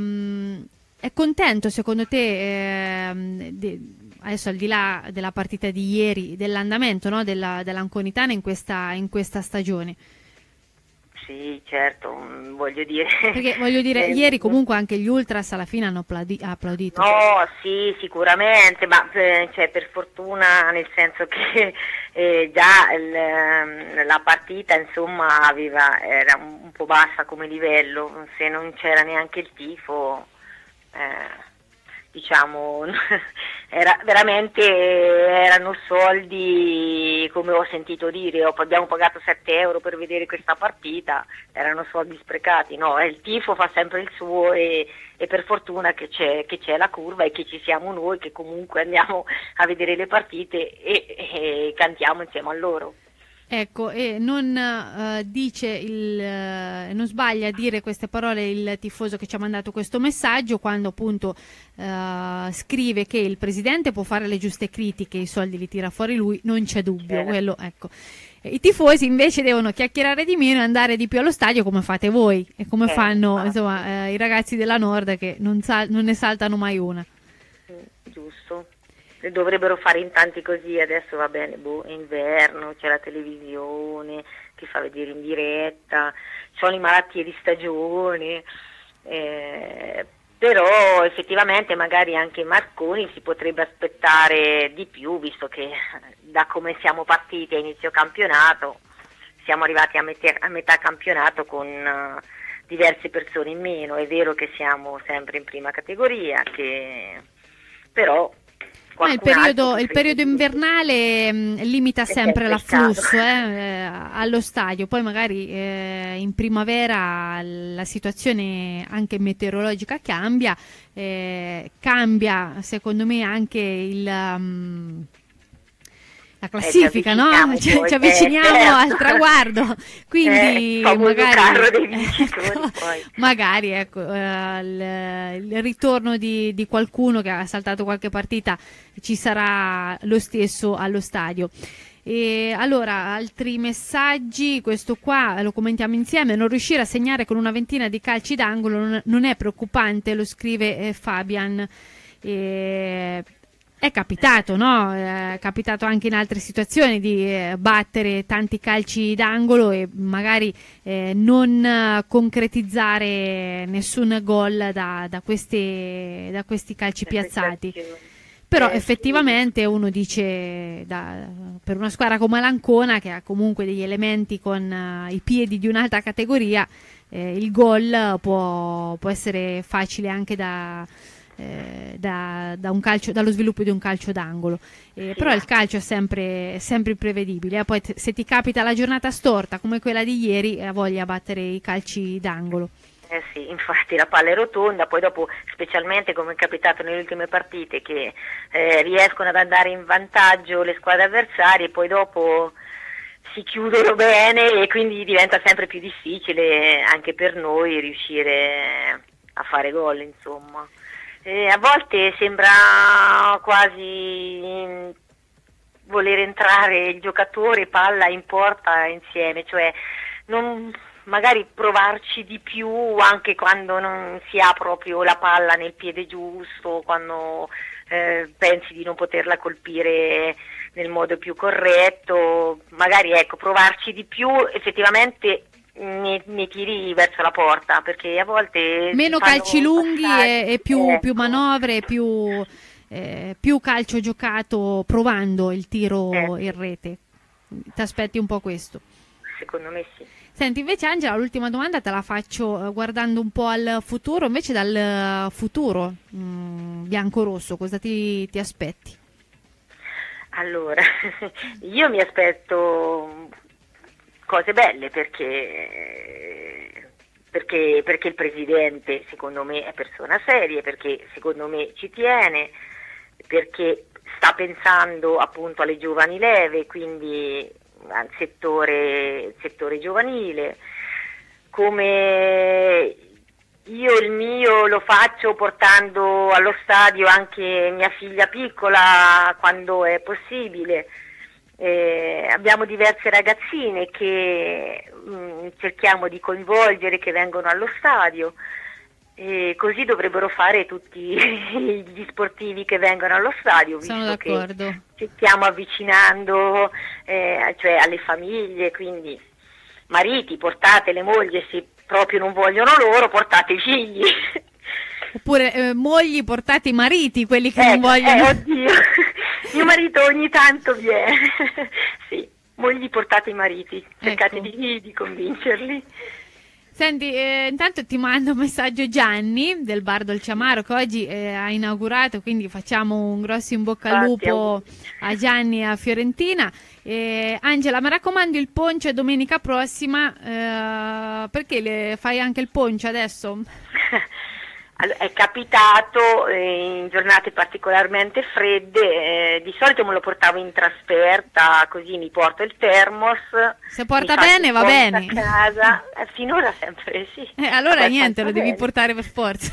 è contento secondo te, adesso al di là della partita di ieri, dell'andamento, no, dell'Anconitana in questa stagione? Sì, certo, voglio dire... Perché ieri comunque anche gli Ultras alla fine hanno applaudito. No, sì, sicuramente, ma per fortuna, nel senso che già la partita insomma era un po' bassa come livello, se non c'era neanche il tifo, diciamo, erano soldi, come ho sentito dire, abbiamo pagato 7 euro per vedere questa partita, erano soldi sprecati. No, il tifo fa sempre il suo e per fortuna che c'è la curva e che ci siamo noi, che comunque andiamo a vedere le partite e cantiamo insieme a loro. Ecco, e non sbaglia a dire queste parole il tifoso che ci ha mandato questo messaggio, quando appunto scrive che il presidente può fare le giuste critiche, i soldi li tira fuori lui, non c'è dubbio, quello, ecco. I tifosi invece devono chiacchierare di meno e andare di più allo stadio, come fate voi e come fanno insomma i ragazzi della Nord, che non ne saltano mai una. Giusto. Dovrebbero fare in tanti così, adesso va bene, è inverno, c'è la televisione che fa vedere in diretta, ci sono le malattie di stagione, però effettivamente magari anche Marconi si potrebbe aspettare di più, visto che da come siamo partiti a inizio campionato siamo arrivati a metà campionato con diverse persone in meno. È vero che siamo sempre in prima categoria, però il periodo invernale limita sempre l'afflusso allo stadio, poi magari in primavera la situazione anche meteorologica cambia secondo me anche la classifica, no? Ci avviciniamo al traguardo, quindi magari il ritorno di qualcuno che ha saltato qualche partita ci sarà lo stesso allo stadio. E allora, altri messaggi, questo qua lo commentiamo insieme: non riuscire a segnare con una ventina di calci d'angolo non è preoccupante, lo scrive Fabian. È capitato, no? È capitato anche in altre situazioni di battere tanti calci d'angolo e magari non concretizzare nessun gol da questi calci piazzati. Però effettivamente uno dice, per una squadra come l'Ancona, che ha comunque degli elementi con i piedi di un'alta categoria, il gol può essere facile anche dallo sviluppo di un calcio d'angolo. Però il calcio è sempre imprevedibile. Poi se ti capita la giornata storta come quella di ieri, ha voglia battere i calci d'angolo. Sì, infatti la palla è rotonda, poi dopo, specialmente come è capitato nelle ultime partite, che riescono ad andare in vantaggio le squadre avversarie e poi dopo si chiudono bene e quindi diventa sempre più difficile anche per noi riuscire a fare gol, insomma. A volte sembra quasi voler entrare il giocatore palla in porta insieme, cioè magari provarci di più anche quando non si ha proprio la palla nel piede giusto, quando pensi di non poterla colpire nel modo più corretto, magari provarci di più, effettivamente ne tiri verso la porta, perché a volte meno calci lunghi e più manovre, più calcio giocato provando il tiro in rete. Ti aspetti un po' questo? Secondo me sì. Senti, invece Angela, l'ultima domanda te la faccio guardando un po' al futuro, invece dal futuro bianco-rosso, cosa ti aspetti? Allora, io mi aspetto cose belle perché il presidente secondo me è persona seria, perché secondo me ci tiene, perché sta pensando appunto alle giovani leve, quindi al settore giovanile, come io il mio lo faccio portando allo stadio anche mia figlia piccola quando è possibile. Abbiamo diverse ragazzine che cerchiamo di coinvolgere, che vengono allo stadio, e così dovrebbero fare tutti gli sportivi che vengono allo stadio, visto che ci stiamo avvicinando cioè alle famiglie, quindi mariti, portate le mogli, se proprio non vogliono loro, portate i figli. Oppure mogli, portate i mariti, quelli che non vogliono. Oddio, mio marito ogni tanto viene. Sì, mogli, portate i mariti, cercate di convincerli. Senti, intanto ti mando un messaggio Gianni del Bar Dolce Amaro, che oggi ha inaugurato, quindi facciamo un grosso in bocca al lupo a Gianni e a Fiorentina. Angela, mi raccomando il poncio domenica prossima, perché fai anche il poncio adesso? È capitato in giornate particolarmente fredde, di solito me lo portavo in trasferta, così mi porto il termos. Se porta bene va bene. A casa, finora sempre sì. Allora niente, lo devi portare per forza.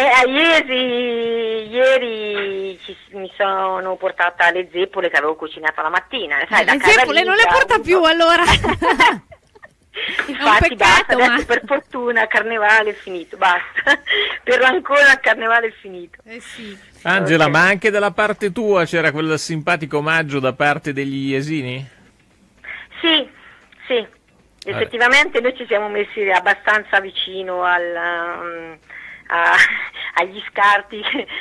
Ieri mi sono portata le zeppole che avevo cucinato la mattina. Sai, le zeppole non le porta più allora. Infatti basta, adesso per fortuna Carnevale è finito, basta. Per ancora Carnevale è finito. Sì. Angela, ma anche dalla parte tua c'era quel simpatico omaggio da parte degli Jesini? Sì, effettivamente noi ci siamo messi abbastanza vicino agli scarti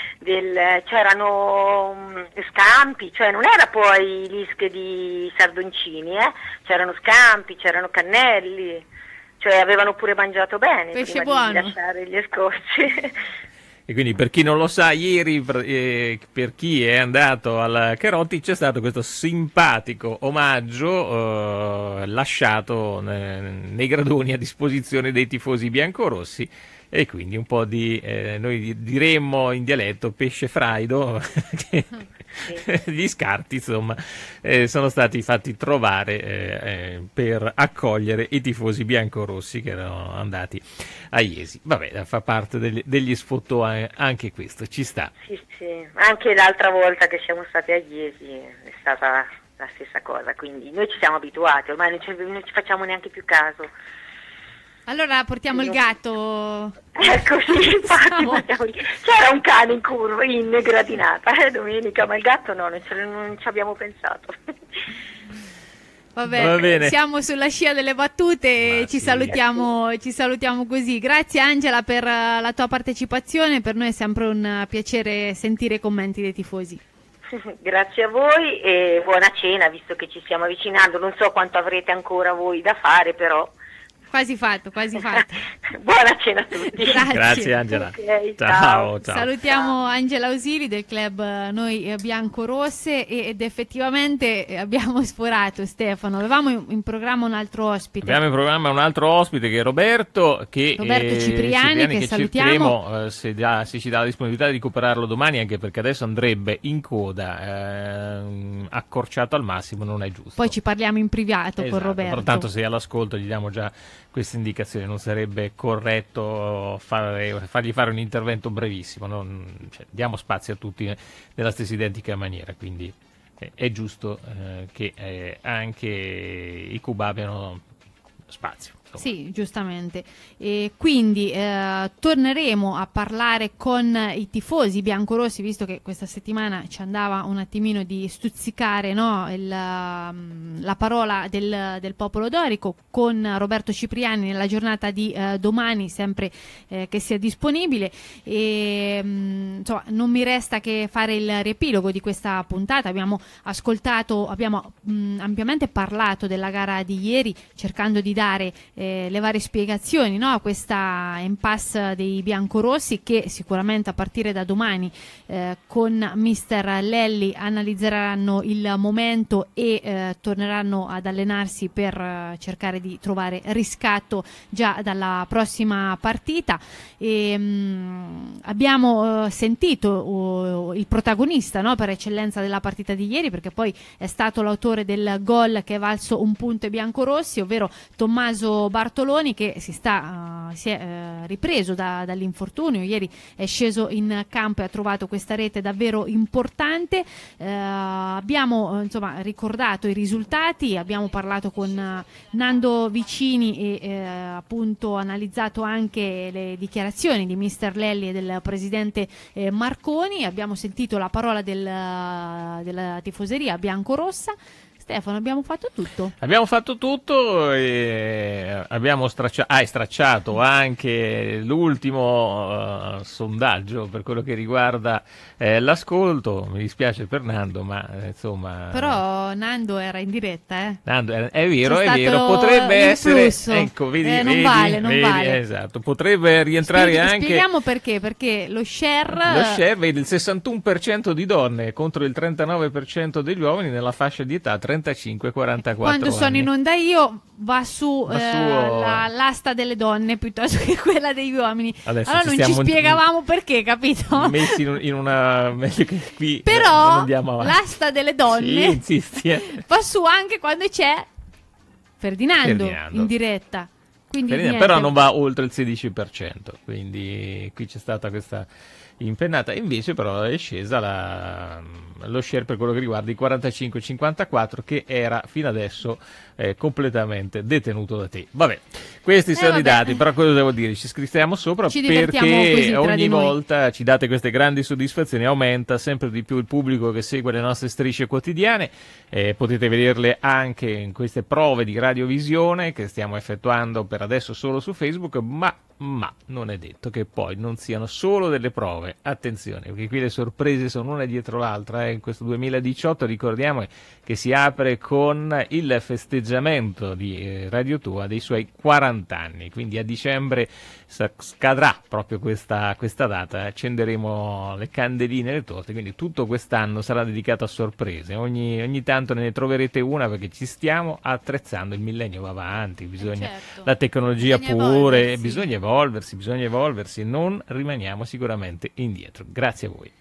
c'erano scampi, cioè non era poi l'Ischia di Sardoncini, c'erano scampi, c'erano cannelli, cioè avevano pure mangiato bene pesce prima buono. Di lasciare gli scocci. E quindi per chi non lo sa, ieri per chi è andato al Cherotti c'è stato questo simpatico omaggio lasciato nei gradoni a disposizione dei tifosi biancorossi. E quindi un po' di, noi diremmo in dialetto, pesce fraido, gli scarti insomma sono stati fatti trovare per accogliere i tifosi biancorossi che erano andati a Iesi. Vabbè, fa parte degli sfottò anche questo, ci sta. Sì, anche l'altra volta che siamo stati a Iesi è stata la stessa cosa, quindi noi ci siamo abituati, ormai non ci facciamo neanche più caso. Allora portiamo il gatto. Ecco, sì, infatti c'era un cane in gradinata domenica, ma il gatto no, non ci abbiamo pensato. Vabbè, va bene. Siamo sulla scia delle battute e ci salutiamo così. Grazie Angela per la tua partecipazione, per noi è sempre un piacere sentire i commenti dei tifosi. Grazie a voi e buona cena, visto che ci stiamo avvicinando, non so quanto avrete ancora voi da fare, però... Quasi fatto. Buona cena a tutti. Grazie Angela. Okay, ciao. Salutiamo Angela Ausili del club Noi Biancorosse ed effettivamente abbiamo sforato, Stefano. Avevamo in programma un altro ospite. Abbiamo in programma un altro ospite che è Roberto Cipriani, che salutiamo. Cercheremo se ci dà la disponibilità di recuperarlo domani, anche perché adesso andrebbe in coda, accorciato al massimo, non è giusto. Poi ci parliamo in privato con Roberto. Pertanto se è all'ascolto gli diamo già questa indicazione, non sarebbe corretto fargli fare un intervento brevissimo, diamo spazio a tutti nella stessa identica maniera, quindi è giusto che anche i Cuba abbiano spazio. Sì, giustamente. E quindi torneremo a parlare con i tifosi biancorossi, visto che questa settimana ci andava un attimino di stuzzicare, no, la parola del popolo dorico, con Roberto Cipriani nella giornata di domani, sempre che sia disponibile. E insomma, non mi resta che fare il riepilogo di questa puntata. Abbiamo ampiamente parlato della gara di ieri, cercando di dare le varie spiegazioni, no, a questa impasse dei biancorossi, che sicuramente a partire da domani con mister Lelli analizzeranno il momento e torneranno ad allenarsi per cercare di trovare riscatto già dalla prossima partita. Abbiamo sentito il protagonista, no, per eccellenza della partita di ieri, perché poi è stato l'autore del gol che è valso un punto ai biancorossi, ovvero Tommaso Bartoloni, che si è ripreso dall'infortunio. Ieri è sceso in campo e ha trovato questa rete davvero importante. Abbiamo ricordato i risultati, abbiamo parlato con Nando Vicini e appunto analizzato anche le dichiarazioni di mister Lelli e del presidente Marconi. Abbiamo sentito la parola della tifoseria biancorossa. Stefano, abbiamo fatto tutto. Abbiamo fatto tutto e abbiamo stracciato anche l'ultimo sondaggio per quello che riguarda l'ascolto. Mi dispiace per Nando, ma insomma... Però Nando era in diretta, eh? Nando è vero, potrebbe essere... Ecco, vedi, non vale. Esatto, potrebbe rientrare anche... Spieghiamo perché lo share... Lo share vede il 61% di donne contro il 39% degli uomini nella fascia di età 35-44 Quando sono in onda io va su l'asta delle donne piuttosto che quella degli uomini. Adesso allora non ci spiegavamo perché, capito? Messi in una... qui però andiamo l'asta delle donne insisti, va su anche quando c'è Ferdinando in diretta. Quindi però non va oltre il 16%, quindi qui c'è stata questa impennata. Invece però è scesa lo share per quello che riguarda i 45-54, che era fino adesso completamente detenuto da te. Vabbè, questi sono i dati, però cosa devo dire? Ci scriviamo sopra perché ogni volta ci date queste grandi soddisfazioni, aumenta sempre di più il pubblico che segue le nostre strisce quotidiane. Potete vederle anche in queste prove di radiovisione che stiamo effettuando per adesso solo su Facebook, ma non è detto che poi non siano solo delle prove. Attenzione, perché qui le sorprese sono una dietro l'altra. In questo 2018 ricordiamo che si apre con il festeggiamento di Radio Tua dei suoi 40 anni, quindi a dicembre scadrà proprio questa data, accenderemo le candeline e le torte, quindi tutto quest'anno sarà dedicato a sorprese. Ogni tanto ne troverete una, perché ci stiamo attrezzando, il millennio va avanti, la tecnologia pure, bisogna evolversi, non rimaniamo sicuramente indietro. Grazie a voi.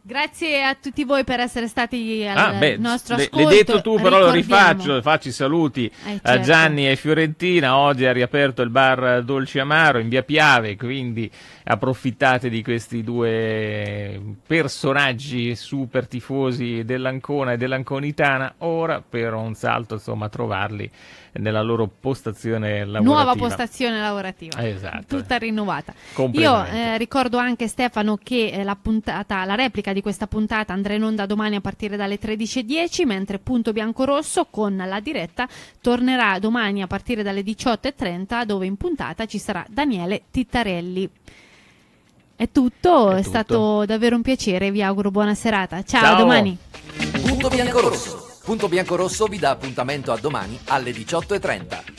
Grazie a tutti voi per essere stati al nostro ascolto. L'hai detto tu, però lo rifaccio, faccio i saluti a certo. Gianni e Fiorentina. Oggi ha riaperto il bar Dolce Amaro in via Piave, quindi approfittate di questi due personaggi super tifosi dell'Ancona e dell'Anconitana ora per un salto, insomma, a trovarli nella loro postazione lavorativa. Nuova postazione lavorativa, esatto, tutta rinnovata. Io ricordo anche, Stefano, che la replica di questa puntata andrà in onda domani a partire dalle 13:10, mentre Punto Biancorosso con la diretta tornerà domani a partire dalle 18:30, dove in puntata ci sarà Daniele Tittarelli. È tutto, è stato davvero un piacere, vi auguro buona serata. Ciao. A domani. Punto Biancorosso vi dà appuntamento a domani alle 18:30.